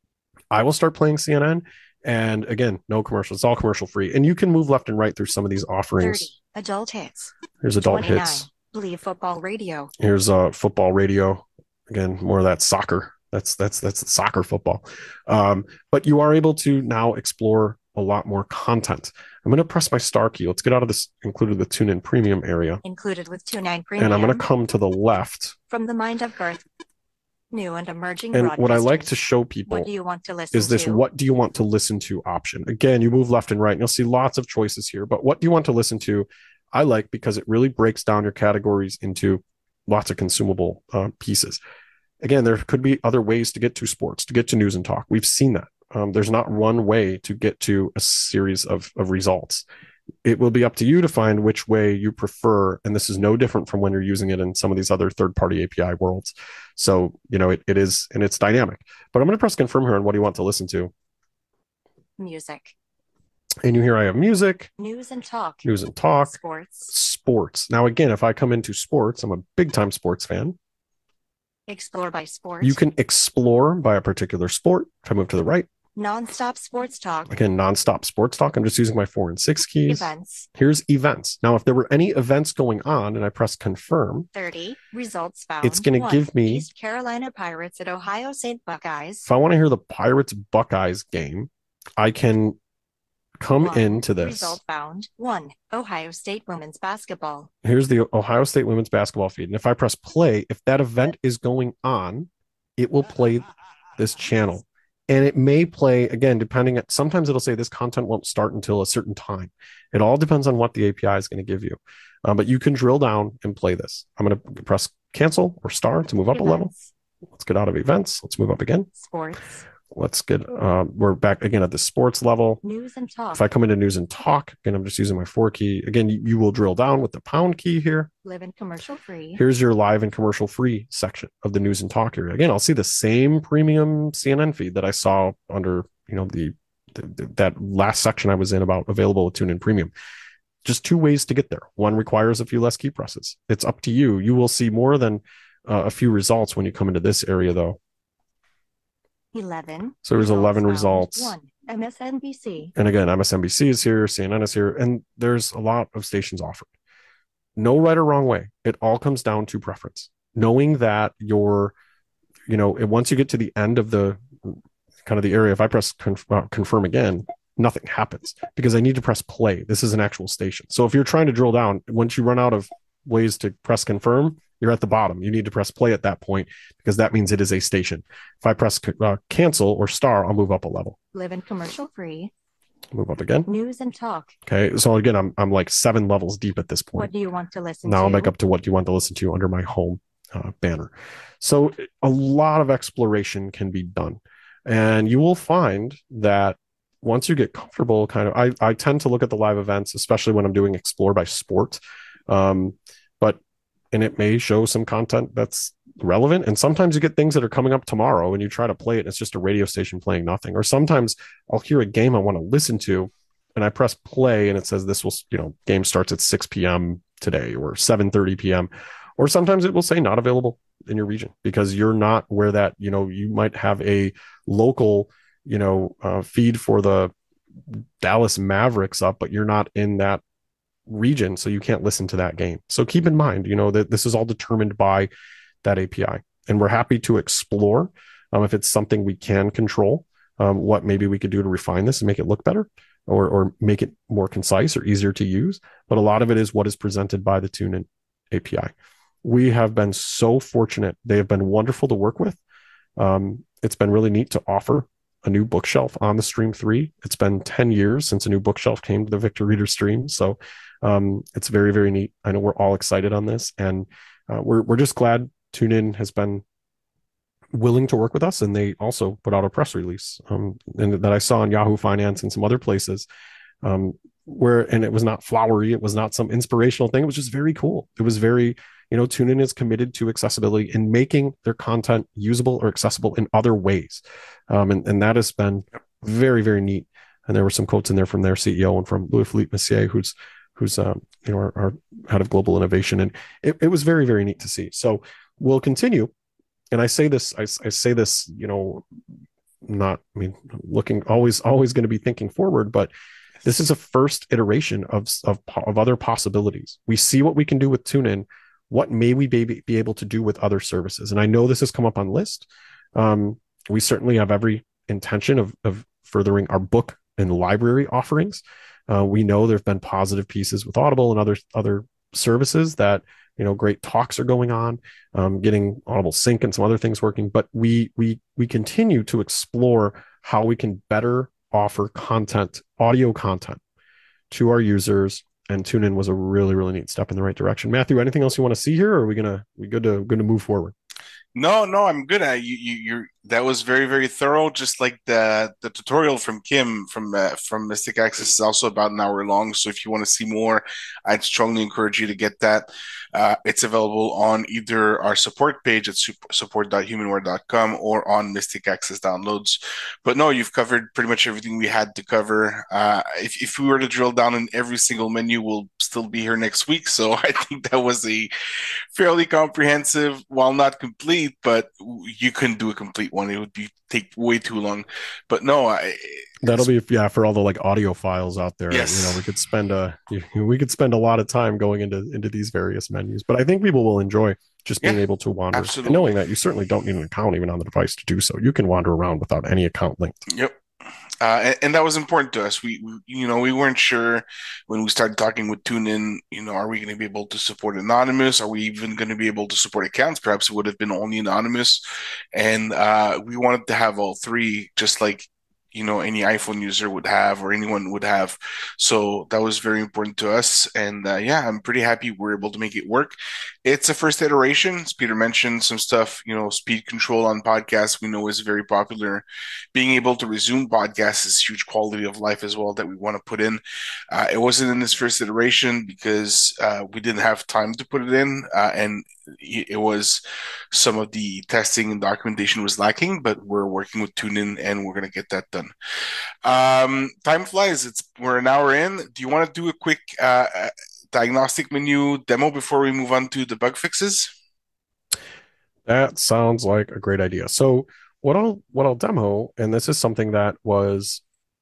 I will start playing CNN. And again, no commercials. It's all commercial free. And you can move left and right through some of these 30. offerings. Adult hits. Here's adult 29. hits. Believe football radio. Here's football radio. Again, more of that soccer. That's soccer football. But you are able to now explore a lot more content. I'm going to press my star key. Let's get out of this included with TuneIn Premium area. Included with TuneIn Premium. And I'm going to come to the left. From the mind of Garth. New and emerging And what I like broadcasters. to show people What do you want to listen is this to? what do you want to listen to option. Again, you move left and right and you'll see lots of choices here, but what do you want to listen to? I like because it really breaks down your categories into lots of consumable pieces. Again, there could be other ways to get to sports, to get to news and talk. We've seen that. There's not one way to get to a series of results. It will be up to you to find which way you prefer. And this is no different from when you're using it in some of these other third-party API worlds. So, it is, and it's dynamic. But I'm going to press confirm here on what do you want to listen to. Music. And you hear I have music. News and talk. News and talk. Sports. Sports. Now, again, if I come into sports, I'm a big-time sports fan. Explore by sports. You can explore by a particular sport. If I move to the right, Non-stop sports talk. again, nonstop sports talk. I'm just using my 4 and 6 keys. Events. Here's events. Now, if there were any events going on and I press confirm, 30. Results found. it's going to 1. give me, East Carolina Pirates at Ohio State Buckeyes. if I want to hear the Pirates Buckeyes game, I can come 1. into this. Result found. 1. Ohio State women's basketball. Here's the Ohio State women's basketball feed. And if I press play, if that event is going on, it will play this channel. And it may play, again, depending at, sometimes it'll say this content won't start until a certain time. It all depends on what the API is going to give you. But you can drill down and play this. I'm going to press cancel or star to move up a level. Events. Let's get out of events. Let's move up again. Sports. Let's get, we're back again at the sports level. News and talk. If I come into news and talk, again, I'm just using my 4 key. Again, you will drill down with the pound key here. Live and commercial free. Here's your live and commercial free section of the news and talk area. Again, I'll see the same premium CNN feed that I saw under, that last section I was in about available with TuneIn Premium. Just 2 ways to get there. One requires a few less key presses. It's up to you. You will see more than a few results when you come into this area, though. 11. So there's 11 found. results. 1. MSNBC. And again, MSNBC is here, CNN is here, and there's a lot of stations offered. No right or wrong way. It all comes down to preference. Knowing that once you get to the end of the kind of the area, if I press confirm again, nothing happens because I need to press play. This is an actual station. So if you're trying to drill down, once you run out of ways to press confirm, you're at the bottom. You need to press play at that point because that means it is a station. If I press cancel or star, I'll move up a level. Live and commercial free. Move up again. News and talk. Okay. So again, I'm like 7 levels deep at this point. What do you want to listen Now to? I'll make up to what you want to listen to under my home banner. So a lot of exploration can be done. And you will find that once you get comfortable, I tend to look at the live events, especially when I'm doing explore by sport. And it may show some content that's relevant. And sometimes you get things that are coming up tomorrow and you try to play it and it's just a radio station playing nothing. Or sometimes I'll hear a game I want to listen to and I press play and it says this will, game starts at 6 p.m. today or 7:30 p.m. Or sometimes it will say not available in your region because you're not where that, you might have a local, feed for the Dallas Mavericks up, but you're not in that region, so you can't listen to that game. So keep in mind, that this is all determined by that API, and we're happy to explore if it's something we can control, what maybe we could do to refine this and make it look better, or make it more concise or easier to use. But a lot of it is what is presented by the TuneIn API. We have been so fortunate; they have been wonderful to work with. It's been really neat to offer a new bookshelf on the Stream 3. It's been 10 years since a new bookshelf came to the Victor Reader Stream. So it's very, very neat. I know we're all excited on this, and we're just glad TuneIn has been willing to work with us. And they also put out a press release and that I saw on Yahoo Finance and some other places and it was not flowery. It was not some inspirational thing. It was just very cool. It was very, TuneIn is committed to accessibility and making their content usable or accessible in other ways. And that has been very, very neat. And there were some quotes in there from their CEO and from Louis-Philippe Messier, who's our head of global innovation. And it was very, very neat to see. So we'll continue. And I say this, not, I mean, looking always going to be thinking forward, but this is a first iteration of other possibilities. We see what we can do with TuneIn. What may we be able to do with other services? And I know this has come up on list. We certainly have every intention of furthering our book and library offerings. We know there've been positive pieces with Audible and other services that, great talks are going on, getting Audible Sync and some other things working. But we continue to explore how we can better offer content, audio content, to our users. And TuneIn was a really, really neat step in the right direction. Matthew, anything else you want to see here, or are we good to move forward? No, I'm good. You're that was very, very thorough. Just like the tutorial from Kim from Mystic Access is also about an hour long. So if you want to see more, I'd strongly encourage you to get that. It's available on either our support page at support.humanware.com or on Mystic Access downloads. But no, you've covered pretty much everything we had to cover. If we were to drill down in every single menu, we'll still be here next week. So I think that was a fairly comprehensive, while not complete, but you couldn't do a complete one. It would take way too long. But no, that'll be for all the like audio files out there. Yes. We could spend a lot of time going into these various menus. But I think people will enjoy just being able to wander, absolutely. and knowing that you certainly don't need an account even on the device to do so. You can wander around without any account linked. Yep. And that was important to us. We weren't sure when we started talking with TuneIn, are we going to be able to support anonymous? Are we even going to be able to support accounts? Perhaps it would have been only anonymous. And we wanted to have all three, just like, any iPhone user would have or anyone would have. So that was very important to us. And I'm pretty happy we're able to make it work. It's a first iteration. As Peter mentioned, some stuff, speed control on podcasts we know is very popular. Being able to resume podcasts is huge quality of life as well that we want to put in. It wasn't in this first iteration because we didn't have time to put it in. And it was some of the testing and documentation was lacking, but we're working with TuneIn and we're going to get that done. Time flies. We're an hour in. Do you want to do a quick diagnostic menu demo before we move on to the bug fixes? That sounds like a great idea. So what I'll demo, and this is something that was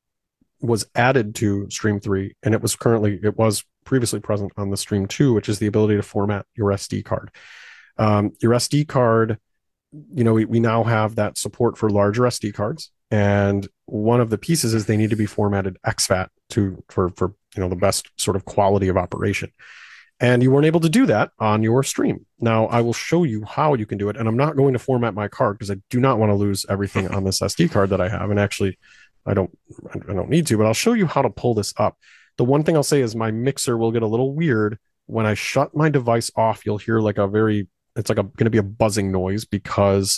added to Stream 3, and it was previously present on the Stream 2, which is the ability to format your SD card. Your SD card, we now have that support for larger SD cards, and one of the pieces is they need to be formatted exFAT for the best sort of quality of operation. And you weren't able to do that on your stream. Now I will show you how you can do it, and I'm not going to format my card because I do not want to lose everything on this SD card that I have. And actually, I don't need to, but I'll show you how to pull this up. The one thing I'll say is my mixer will get a little weird when I shut my device off. You'll hear like going to be a buzzing noise because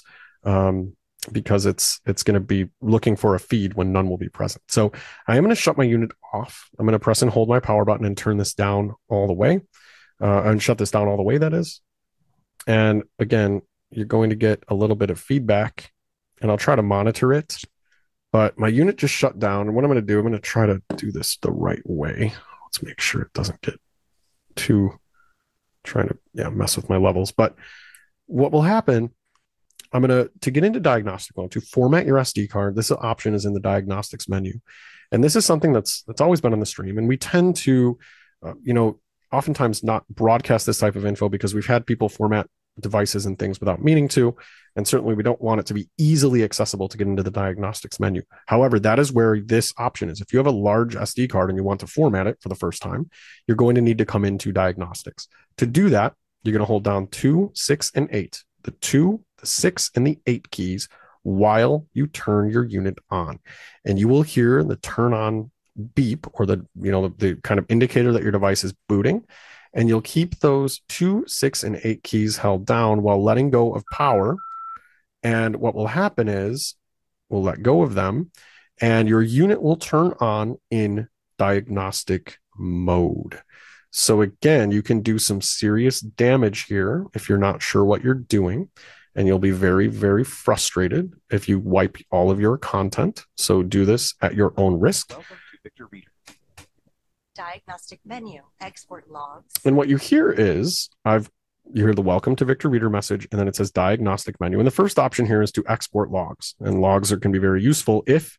it's going to be looking for a feed when none will be present. So I am going to shut my unit off. I'm going to press and hold my power button and turn this down all the way, and shut this down all the way, that is. And again, you're going to get a little bit of feedback, and I'll try to monitor it. But my unit just shut down, and what I'm going to do, I'm going to try to do this the right way. Let's make sure it doesn't get too trying to mess with my levels. But what will happen, I'm going to get into diagnostic mode, to format your SD card. This option is in the diagnostics menu. And this is something that's always been on the stream. And we tend to, oftentimes not broadcast this type of info because we've had people format devices and things without meaning to. And certainly we don't want it to be easily accessible to get into the diagnostics menu. However, that is where this option is. If you have a large SD card and you want to format it for the first time, you're going to need to come into diagnostics. To do that, you're going to hold down 2, 6, and 8. The 2, the 6, and the 8 keys while you turn your unit on. And you will hear the turn on beep, or the kind of indicator that your device is booting. And you'll keep those 2, 6, and 8 keys held down while letting go of power. And what will happen is we'll let go of them, and your unit will turn on in diagnostic mode. So again, you can do some serious damage here if you're not sure what you're doing, and you'll be very, very frustrated if you wipe all of your content. So do this at your own risk. Welcome to Victor Reader. Diagnostic menu, export logs. And what you hear is I've you hear the welcome to Victor Reader message, and then it says diagnostic menu. And the first option here is to export logs, and logs can be very useful if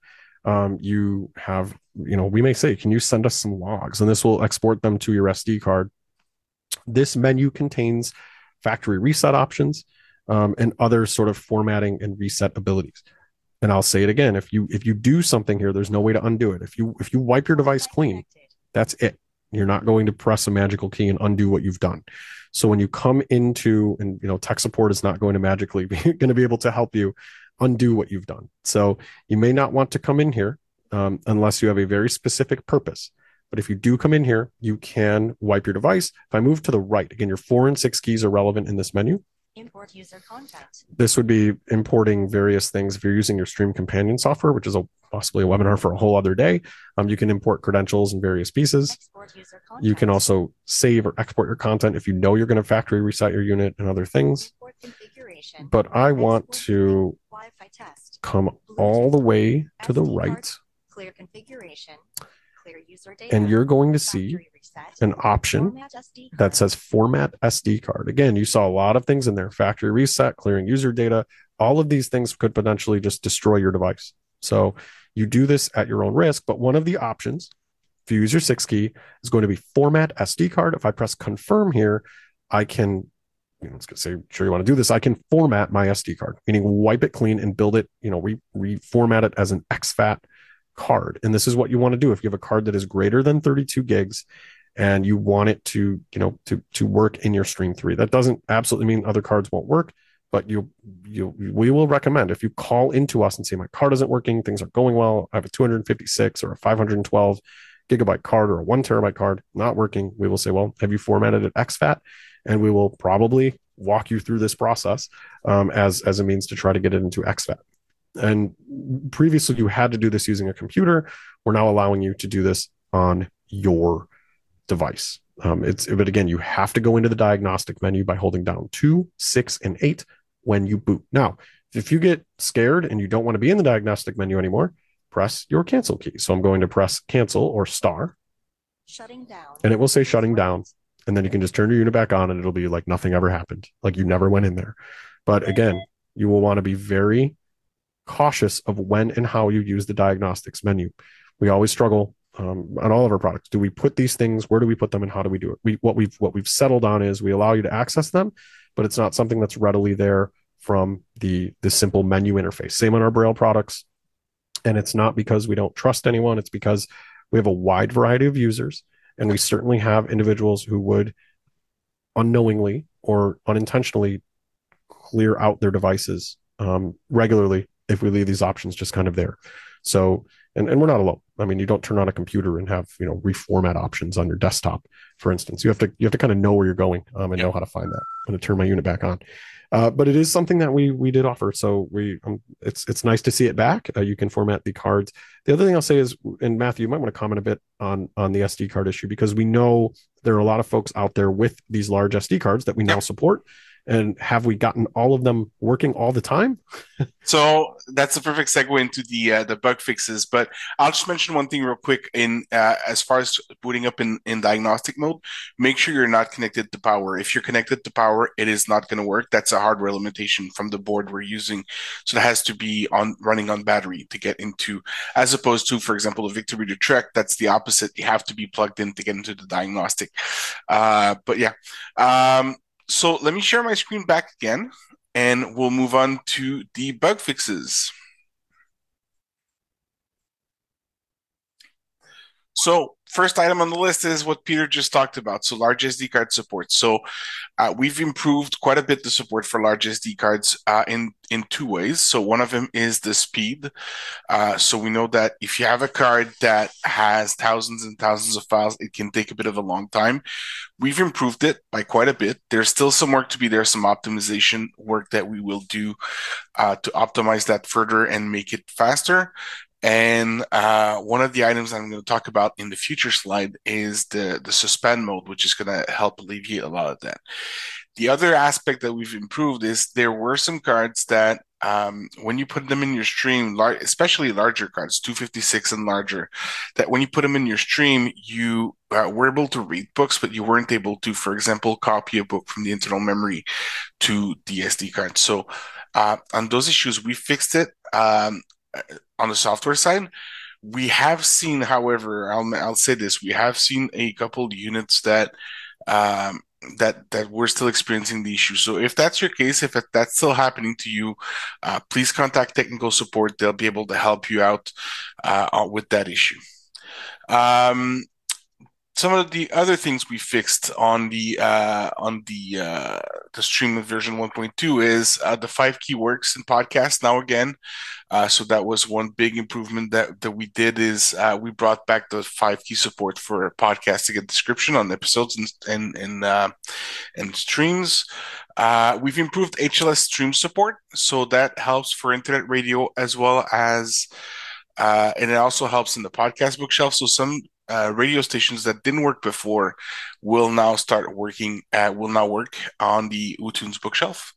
you have, we may say, can you send us some logs? And this will export them to your SD card. This menu contains factory reset options and other sort of formatting and reset abilities. And I'll say it again: if you do something here, there's no way to undo it. If you wipe your device clean, that's it. You're not going to press a magical key and undo what you've done. So when you come into, and tech support is not going to magically be going to be able to help you undo what you've done. So you may not want to come in here unless you have a very specific purpose. But if you do come in here, you can wipe your device. If I move to the right, again, your 4 and 6 keys are relevant in this menu. Import user content. This would be importing various things. If you're using your Stream Companion software, which is possibly a webinar for a whole other day, you can import credentials and various pieces. Export user content. You can also save or export your content if you know you're going to factory reset your unit and other things. Import configuration. But I want Export to Wi-Fi test. come all the way to the SD card. right, Clear configuration. Clear user data. and you're going to see Factory reset. an option Format SD that card. says format SD card. Again, you saw a lot of things in there: factory reset, clearing user data. All of these things could potentially just destroy your device. So you do this at your own risk. But one of the options, if you use your 6 key, is going to be format SD card. If I press confirm here, I can, let's say, sure you want to do this, I can format my SD card, meaning wipe it clean and build it, reformat it as an exFAT card. And this is what you want to do if you have a card that is greater than 32 gigs and you want it to work in your Stream 3. That doesn't absolutely mean other cards won't work, but we will recommend, if you call into us and say, my card isn't working, things aren't going well, I have a 256 or a 512 gigabyte card or a 1 terabyte card not working, we will say, well, have you formatted it exFAT? And we will probably walk you through this process as a means to try to get it into exFAT. And previously you had to do this using a computer. We're now allowing you to do this on your device. But again, you have to go into the diagnostic menu by holding down 2, 6, and 8 when you boot. Now, if you get scared and you don't want to be in the diagnostic menu anymore, press your cancel key. So I'm going to press cancel or star. Shutting down. And it will say shutting down. And then you can just turn your unit back on and it'll be like nothing ever happened, like you never went in there. But again, you will want to be very cautious of when and how you use the diagnostics menu. We always struggle on all of our products. Do we put these things? Where do we put them, and how do we do it? What we've settled on is we allow you to access them, but it's not something that's readily there from the simple menu interface. Same on our Braille products, and it's not because we don't trust anyone. It's because we have a wide variety of users, and we certainly have individuals who would unknowingly or unintentionally clear out their devices regularly if we leave these options just kind of there. So, and we're not alone. I mean, you don't turn on a computer and have, reformat options on your desktop, for instance. You have to kind of know where you're going and know how to find that. I'm going to turn my unit back on. But it is something that we did offer. So it's nice to see it back. You can format the cards. The other thing I'll say is, and Matthew, you might want to comment a bit on the SD card issue, because we know there are a lot of folks out there with these large SD cards that we now support. And have we gotten all of them working all the time? So that's a perfect segue into the bug fixes. But I'll just mention one thing real quick. In as far as booting up in diagnostic mode, make sure you're not connected to power. If you're connected to power, it is not going to work. That's a hardware limitation from the board we're using. So it has to be running on battery to get into, as opposed to, for example, the Victor Reader Trek. That's the opposite. You have to be plugged in to get into the diagnostic. But yeah. So let me share my screen back again, and we'll move on to the bug fixes. So first item on the list is what Peter just talked about. So large SD card support. So we've improved quite a bit the support for large SD cards in 2 ways. So one of them is the speed. So we know that if you have a card that has thousands and thousands of files, it can take a bit of a long time. We've improved it by quite a bit. There's still some work to be there, some optimization work that we will do to optimize that further and make it faster. And one of the items I'm going to talk about in the future slide is the suspend mode, which is going to help alleviate a lot of that. The other aspect that we've improved is there were some cards that when you put them in your stream, especially larger cards, 256 and larger, that when you put them in your stream, you were able to read books, but you weren't able to, for example, copy a book from the internal memory to the SD card. So on those issues, we fixed it on the software side. We have seen, however, I'll say this: we have seen a couple of units that that we're still experiencing the issue. So if that's your case, if that's still happening to you, please contact technical support. They'll be able to help you out with that issue. Some of the other things we fixed on the stream of version 1.2 is the 5 key works in podcast now again. So that was one big improvement that we did is we brought back the 5 key support for podcasting and description on episodes and streams. We've improved HLS stream support, so that helps for internet radio as well as and it also helps in the podcast bookshelf. So some radio stations that didn't work before will now start working. Will now work on the uTunes bookshelf.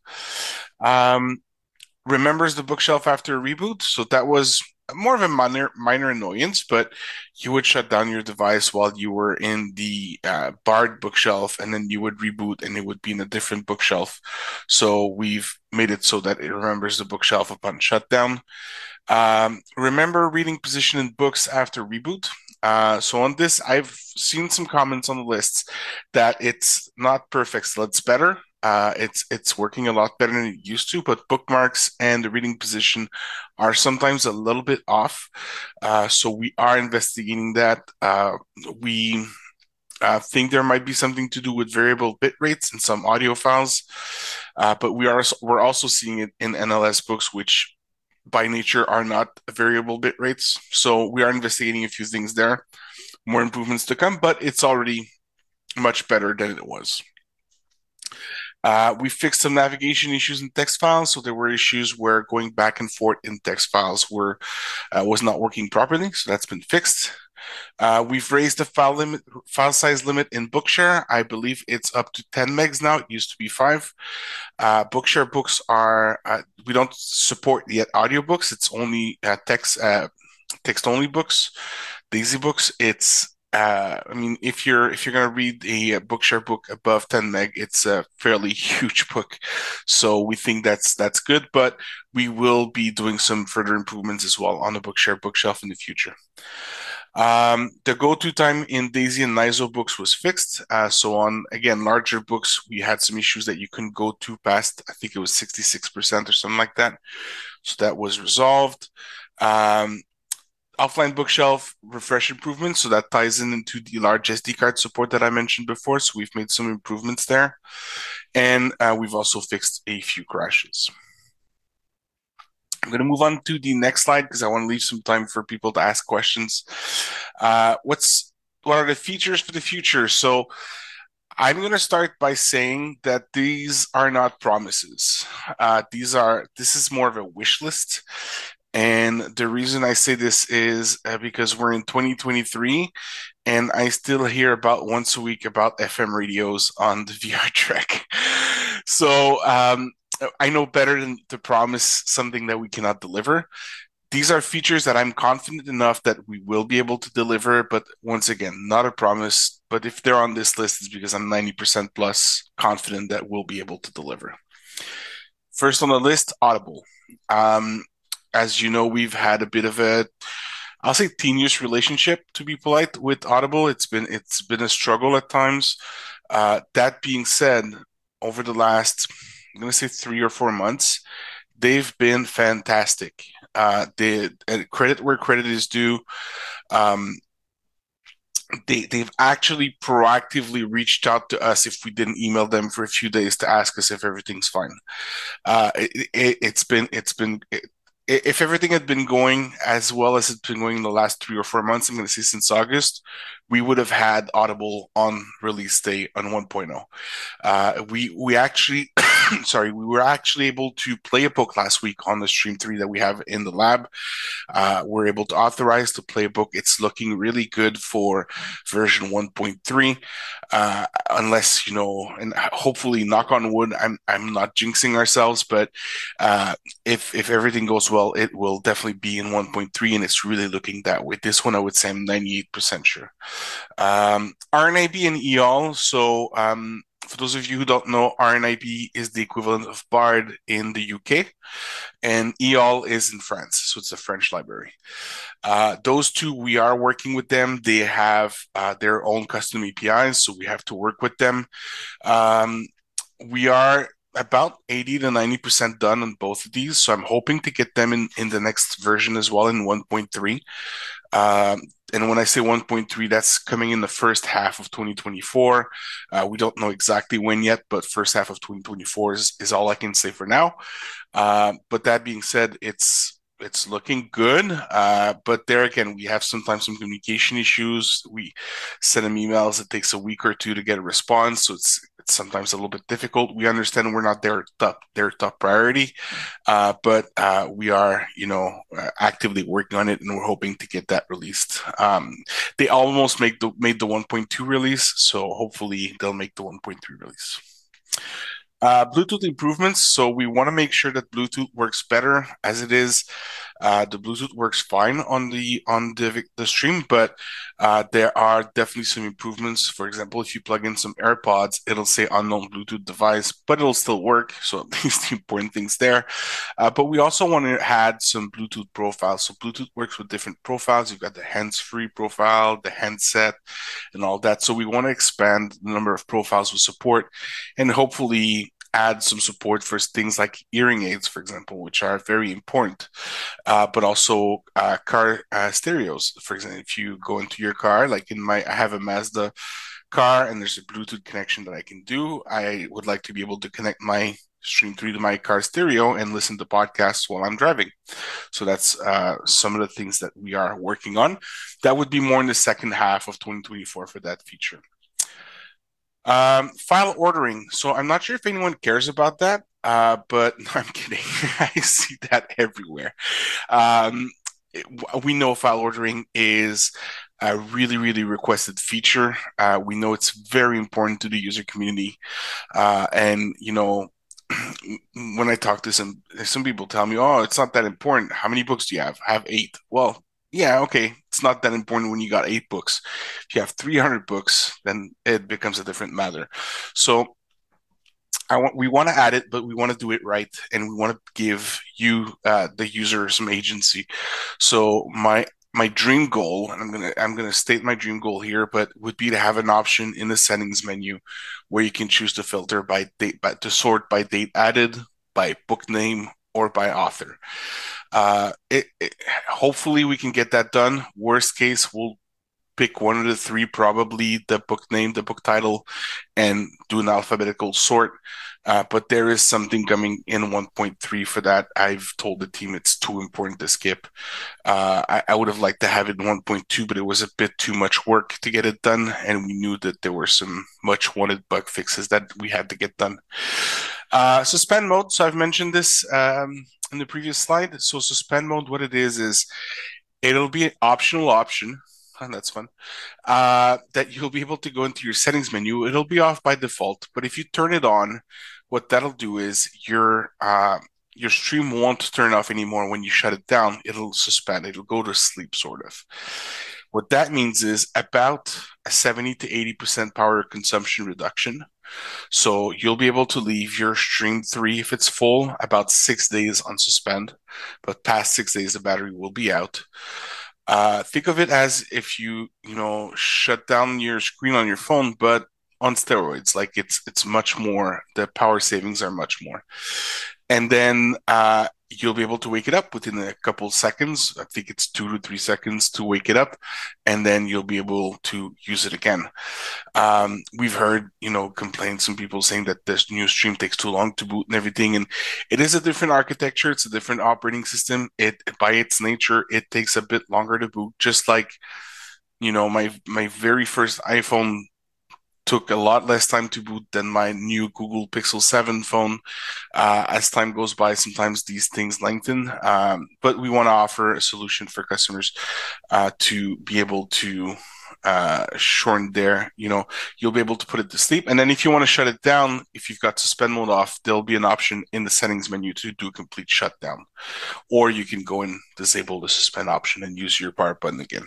Remembers the bookshelf after a reboot, so that was more of a minor annoyance, but you would shut down your device while you were in the Bard bookshelf, and then you would reboot, and it would be in a different bookshelf. So we've made it so that it remembers the bookshelf upon shutdown. Remember reading position in books after reboot. So on this, I've seen some comments on the lists that it's not perfect, so it's better. It's working a lot better than it used to, but bookmarks and the reading position are sometimes a little bit off. So we are investigating that. We think there might be something to do with variable bit rates in some audio files, but we're also seeing it in NLS books, which by nature are not variable bit rates. So we are investigating a few things there. More improvements to come, but it's already much better than it was. We fixed some navigation issues in text files. So there were issues where going back and forth in text files was not working properly. So that's been fixed. We've raised the file size limit in Bookshare. I believe it's up to 10 megs now. It used to be 5. Bookshare books are, we don't support yet audiobooks. It's only text-only books. Daisy books, it's I mean, if you're going to read a Bookshare book above 10 meg, it's a fairly huge book. So we think that's good, but we will be doing some further improvements as well on the Bookshare bookshelf in the future. The go-to time in Daisy and Naizo books was fixed. So on, again, larger books, we had some issues that you couldn't go too past. I think it was 66% or something like that. So that was resolved. Offline bookshelf refresh improvements, so that ties into the large SD card support that I mentioned before. So we've made some improvements there, and we've also fixed a few crashes. I'm going to move on to the next slide because I want to leave some time for people to ask questions. What are the features for the future? So I'm going to start by saying that these are not promises. This is more of a wish list. And the reason I say this is because we're in 2023 and I still hear about once a week about FM radios on the VR Trek. So I know better than to promise something that we cannot deliver. These are features that I'm confident enough that we will be able to deliver, but once again, not a promise. But if they're on this list, it's because I'm 90% plus confident that we'll be able to deliver. First on the list, Audible. As you know, we've had a bit of a, I'll say, tenuous relationship, to be polite, with Audible. It's been a struggle at times. That being said, over the last, I'm going to say 3 or 4 months, they've been fantastic. Credit where credit is due. They've actually proactively reached out to us if we didn't email them for a few days to ask us if everything's fine. If everything had been going as well as it's been going in the last 3 or 4 months, I'm going to say since August, we would have had Audible on release day on 1.0. We actually sorry, we were actually able to play a book last week on the Stream 3 that we have in the lab. We're able to authorize the playbook. It's looking really good for version 1.3, unless, and hopefully, knock on wood, I'm not jinxing ourselves, but if everything goes well, it will definitely be in 1.3, and it's really looking that way. This one, I would say I'm 98% sure. RNIB and EAL. So for those of you who don't know, RNIB is the equivalent of BARD in the UK, and EAL is in France, so it's a French library. Those two, we are working with them. They have their own custom APIs, so we have to work with them. We are about 80 to 90% done on both of these, so I'm hoping to get them in the next version as well, in 1.3. And when I say 1.3, that's coming in the first half of 2024. We don't know exactly when yet, but first half of 2024 is all I can say for now. But that being said, it's looking good. But there again, we have sometimes some communication issues. We send them emails. It takes a week or two to get a response, so it's sometimes a little bit difficult. We understand we're not their top priority, but we are, actively working on it, and we're hoping to get that released. They almost made the 1.2 release, so hopefully they'll make the 1.3 release. Bluetooth improvements. So we want to make sure that Bluetooth works better. As it is, the Bluetooth works fine on the stream, but there are definitely some improvements. For example, if you plug in some AirPods, it'll say unknown Bluetooth device, but it'll still work. So at least the important things there. But we also want to add some Bluetooth profiles. So Bluetooth works with different profiles. You've got the hands-free profile, the handset, and all that. So we want to expand the number of profiles we support, and hopefully add some support for things like hearing aids, for example, which are very important, but also car stereos. For example, if you go into your car, like I have a Mazda car, and there's a Bluetooth connection that I can do. I would like to be able to connect my Stream 3 to my car stereo and listen to podcasts while I'm driving. So that's some of the things that we are working on. That would be more in the second half of 2024 for that feature. File ordering. So I'm not sure if anyone cares about that, but no, I'm kidding. I see that everywhere. We know file ordering is a really, really requested feature. We know it's very important to the user community. And, when I talk to some people tell me, oh, it's not that important. How many books do you have? I have 8. Well, yeah, okay. It's not that important when you got 8 books. If you have 300 books, then it becomes a different matter. So we want to add it, but we want to do it right, and we want to give you, the user, some agency. So my dream goal, and I'm gonna state my dream goal here, but would be to have an option in the settings menu where you can choose to filter by date, to sort by date added, by book name, or by author. Hopefully we can get that done. Worst case, we'll pick one of the 3, probably the book name, the book title, and do an alphabetical sort. But there is something coming in 1.3 for that. I've told the team it's too important to skip. I would have liked to have it in 1.2, but it was a bit too much work to get it done, and we knew that there were some much wanted bug fixes that we had to get done. Suspend mode. So I've mentioned this in the previous slide. So suspend mode, what it is it'll be an optional option, and that's fun, that you'll be able to go into your settings menu. It'll be off by default, but if you turn it on, what that'll do is your stream won't turn off anymore when you shut it down. It'll suspend. It'll go to sleep, sort of. What that means is about a 70 to 80% power consumption reduction. So you'll be able to leave your Stream 3, if it's full, about 6 days on suspend, but past 6 days, the battery will be out. Think of it as if you shut down your screen on your phone, but on steroids. Like it's much more. The power savings are much more. And then you'll be able to wake it up within a couple seconds. I think it's 2 to 3 seconds to wake it up, and then you'll be able to use it again. We've heard, complaints from people saying that this new stream takes too long to boot and everything, and it is a different architecture. It's a different operating system. By its nature, it takes a bit longer to boot. Just like, my very first iPhone took a lot less time to boot than my new Google Pixel 7 phone. As time goes by, sometimes these things lengthen, but we want to offer a solution for customers to be able to shorten there. You'll be able to put it to sleep. And then if you want to shut it down, if you've got suspend mode off, there'll be an option in the settings menu to do a complete shutdown. Or you can go and disable the suspend option and use your power button again.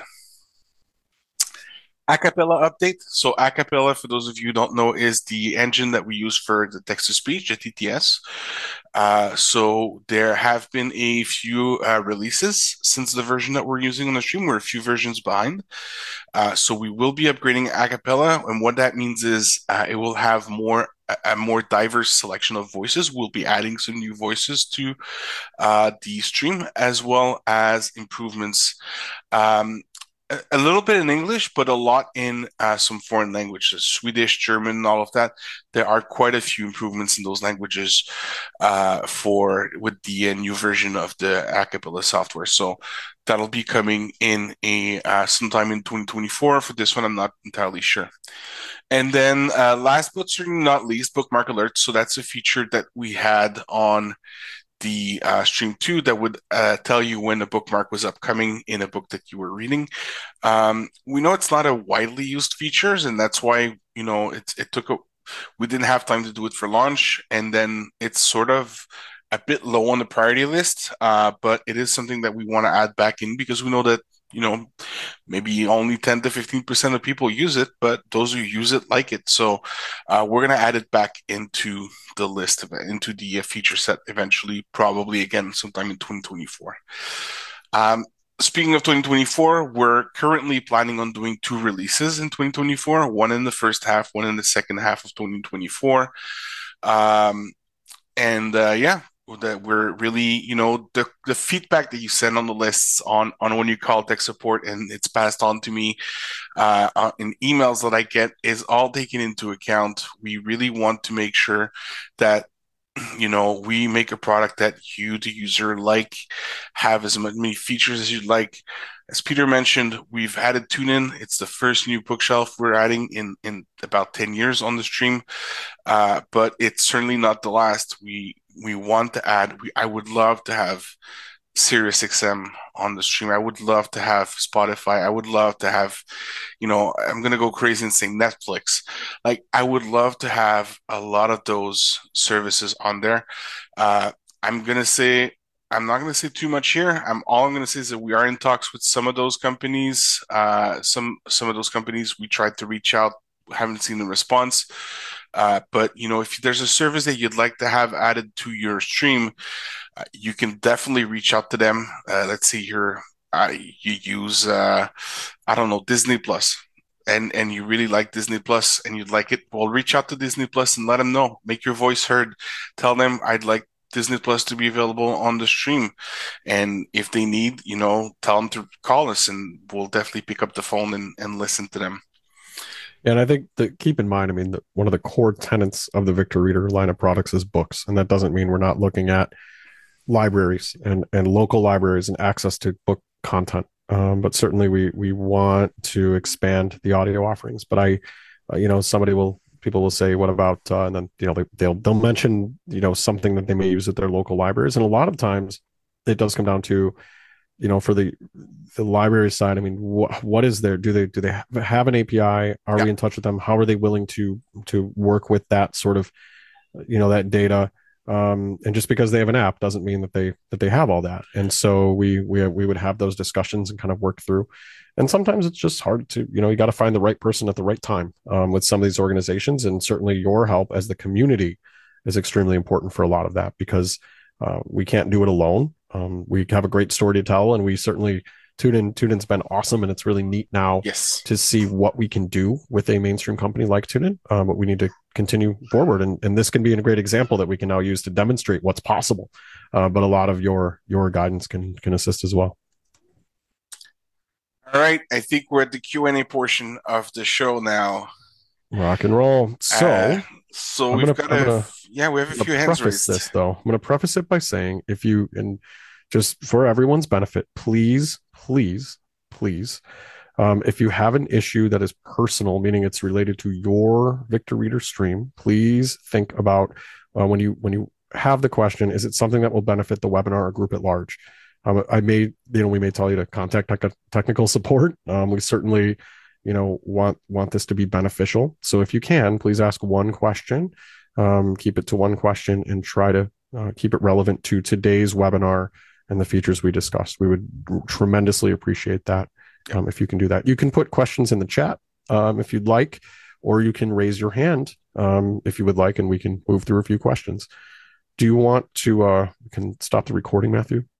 Acapella update. So Acapella, for those of you who don't know, is the engine that we use for the text-to-speech, the TTS. So there have been a few releases since the version that we're using on the stream. We're a few versions behind. So we will be upgrading Acapella, and what that means is it will have a more diverse selection of voices. We'll be adding some new voices to the stream, as well as improvements. A little bit in English, but a lot in some foreign languages, Swedish, German, all of that. There are quite a few improvements in those languages with the new version of the Acapella software. So that'll be coming in sometime in 2024. For this one, I'm not entirely sure. And then last but certainly not least, bookmark alerts. So that's a feature that we had on the Stream 2 that would tell you when a bookmark was upcoming in a book that you were reading. We know it's not a widely used feature, and that's why we didn't have time to do it for launch, and then it's sort of a bit low on the priority list, but it is something that we want to add back in because we know that maybe only 10 to 15% of people use it, but those who use it like it. So we're going to add it back into the list, into the feature set eventually, probably again sometime in 2024. Speaking of 2024, we're currently planning on doing 2 releases in 2024, one in the first half, one in the second half of 2024. That we're really, the feedback that you send on the lists on when you call tech support and it's passed on to me in emails that I get is all taken into account. We really want to make sure that we make a product that you, the user, have as many features as you'd like. As Peter mentioned, we've added TuneIn. It's the first new bookshelf we're adding in about 10 years on the stream, but it's certainly not the last. We want to add. I would love to have SiriusXM on the stream. I would love to have Spotify. I would love to have, I'm going to go crazy and say Netflix. I would love to have a lot of those services on there. I'm not going to say too much here. All I'm going to say is that we are in talks with some of those companies. Some of those companies we tried to reach out, haven't seen the response. But if there's a service that you'd like to have added to your stream, you can definitely reach out to them. Let's see here, you use Disney Plus, and you really like Disney Plus, and you'd like it. Well, reach out to Disney Plus and let them know. Make your voice heard. Tell them I'd like Disney Plus to be available on the stream, and if they need, tell them to call us, and we'll definitely pick up the phone and listen to them. And I think that keep in mind, one of the core tenets of the Victor Reader line of products is books. And that doesn't mean we're not looking at libraries and local libraries and access to book content. But certainly we want to expand the audio offerings. But people will say, what about, and then, they'll mention, something that they may use at their local libraries. And a lot of times it does come down to, for the library side, what is there? Do they have an API? Are we in touch with them? How are they willing to work with that sort of, that data? And just because they have an app doesn't mean that they have all that. And so we would have those discussions and kind of work through. And sometimes it's just hard to, you got to find the right person at the right time with some of these organizations. And certainly your help as the community is extremely important for a lot of that, because we can't do it alone. We have a great story to tell, and we certainly TuneIn's been awesome, and it's really neat now to see what we can do with a mainstream company like TuneIn. But we need to continue forward, and this can be a great example that we can now use to demonstrate what's possible. But a lot of your guidance can assist as well. All right, I think we're at the Q&A portion of the show now. Rock and roll. So we have a few hands raised. I'm going to preface it by saying, if you, and just for everyone's benefit, please If you have an issue that is personal, meaning it's related to your Victor Reader stream, please think about when you have the question, is it something that will benefit the webinar or group at large? We may tell you to contact technical support. We certainly, want this to be beneficial. So if you can, please ask one question, keep it to one question, and try to keep it relevant to today's webinar and the features we discussed. We would tremendously appreciate that. If you can do that, you can put questions in the chat if you'd like, or you can raise your hand if you would like, and we can move through a few questions. Do you want to, we can stop the recording, Matthew?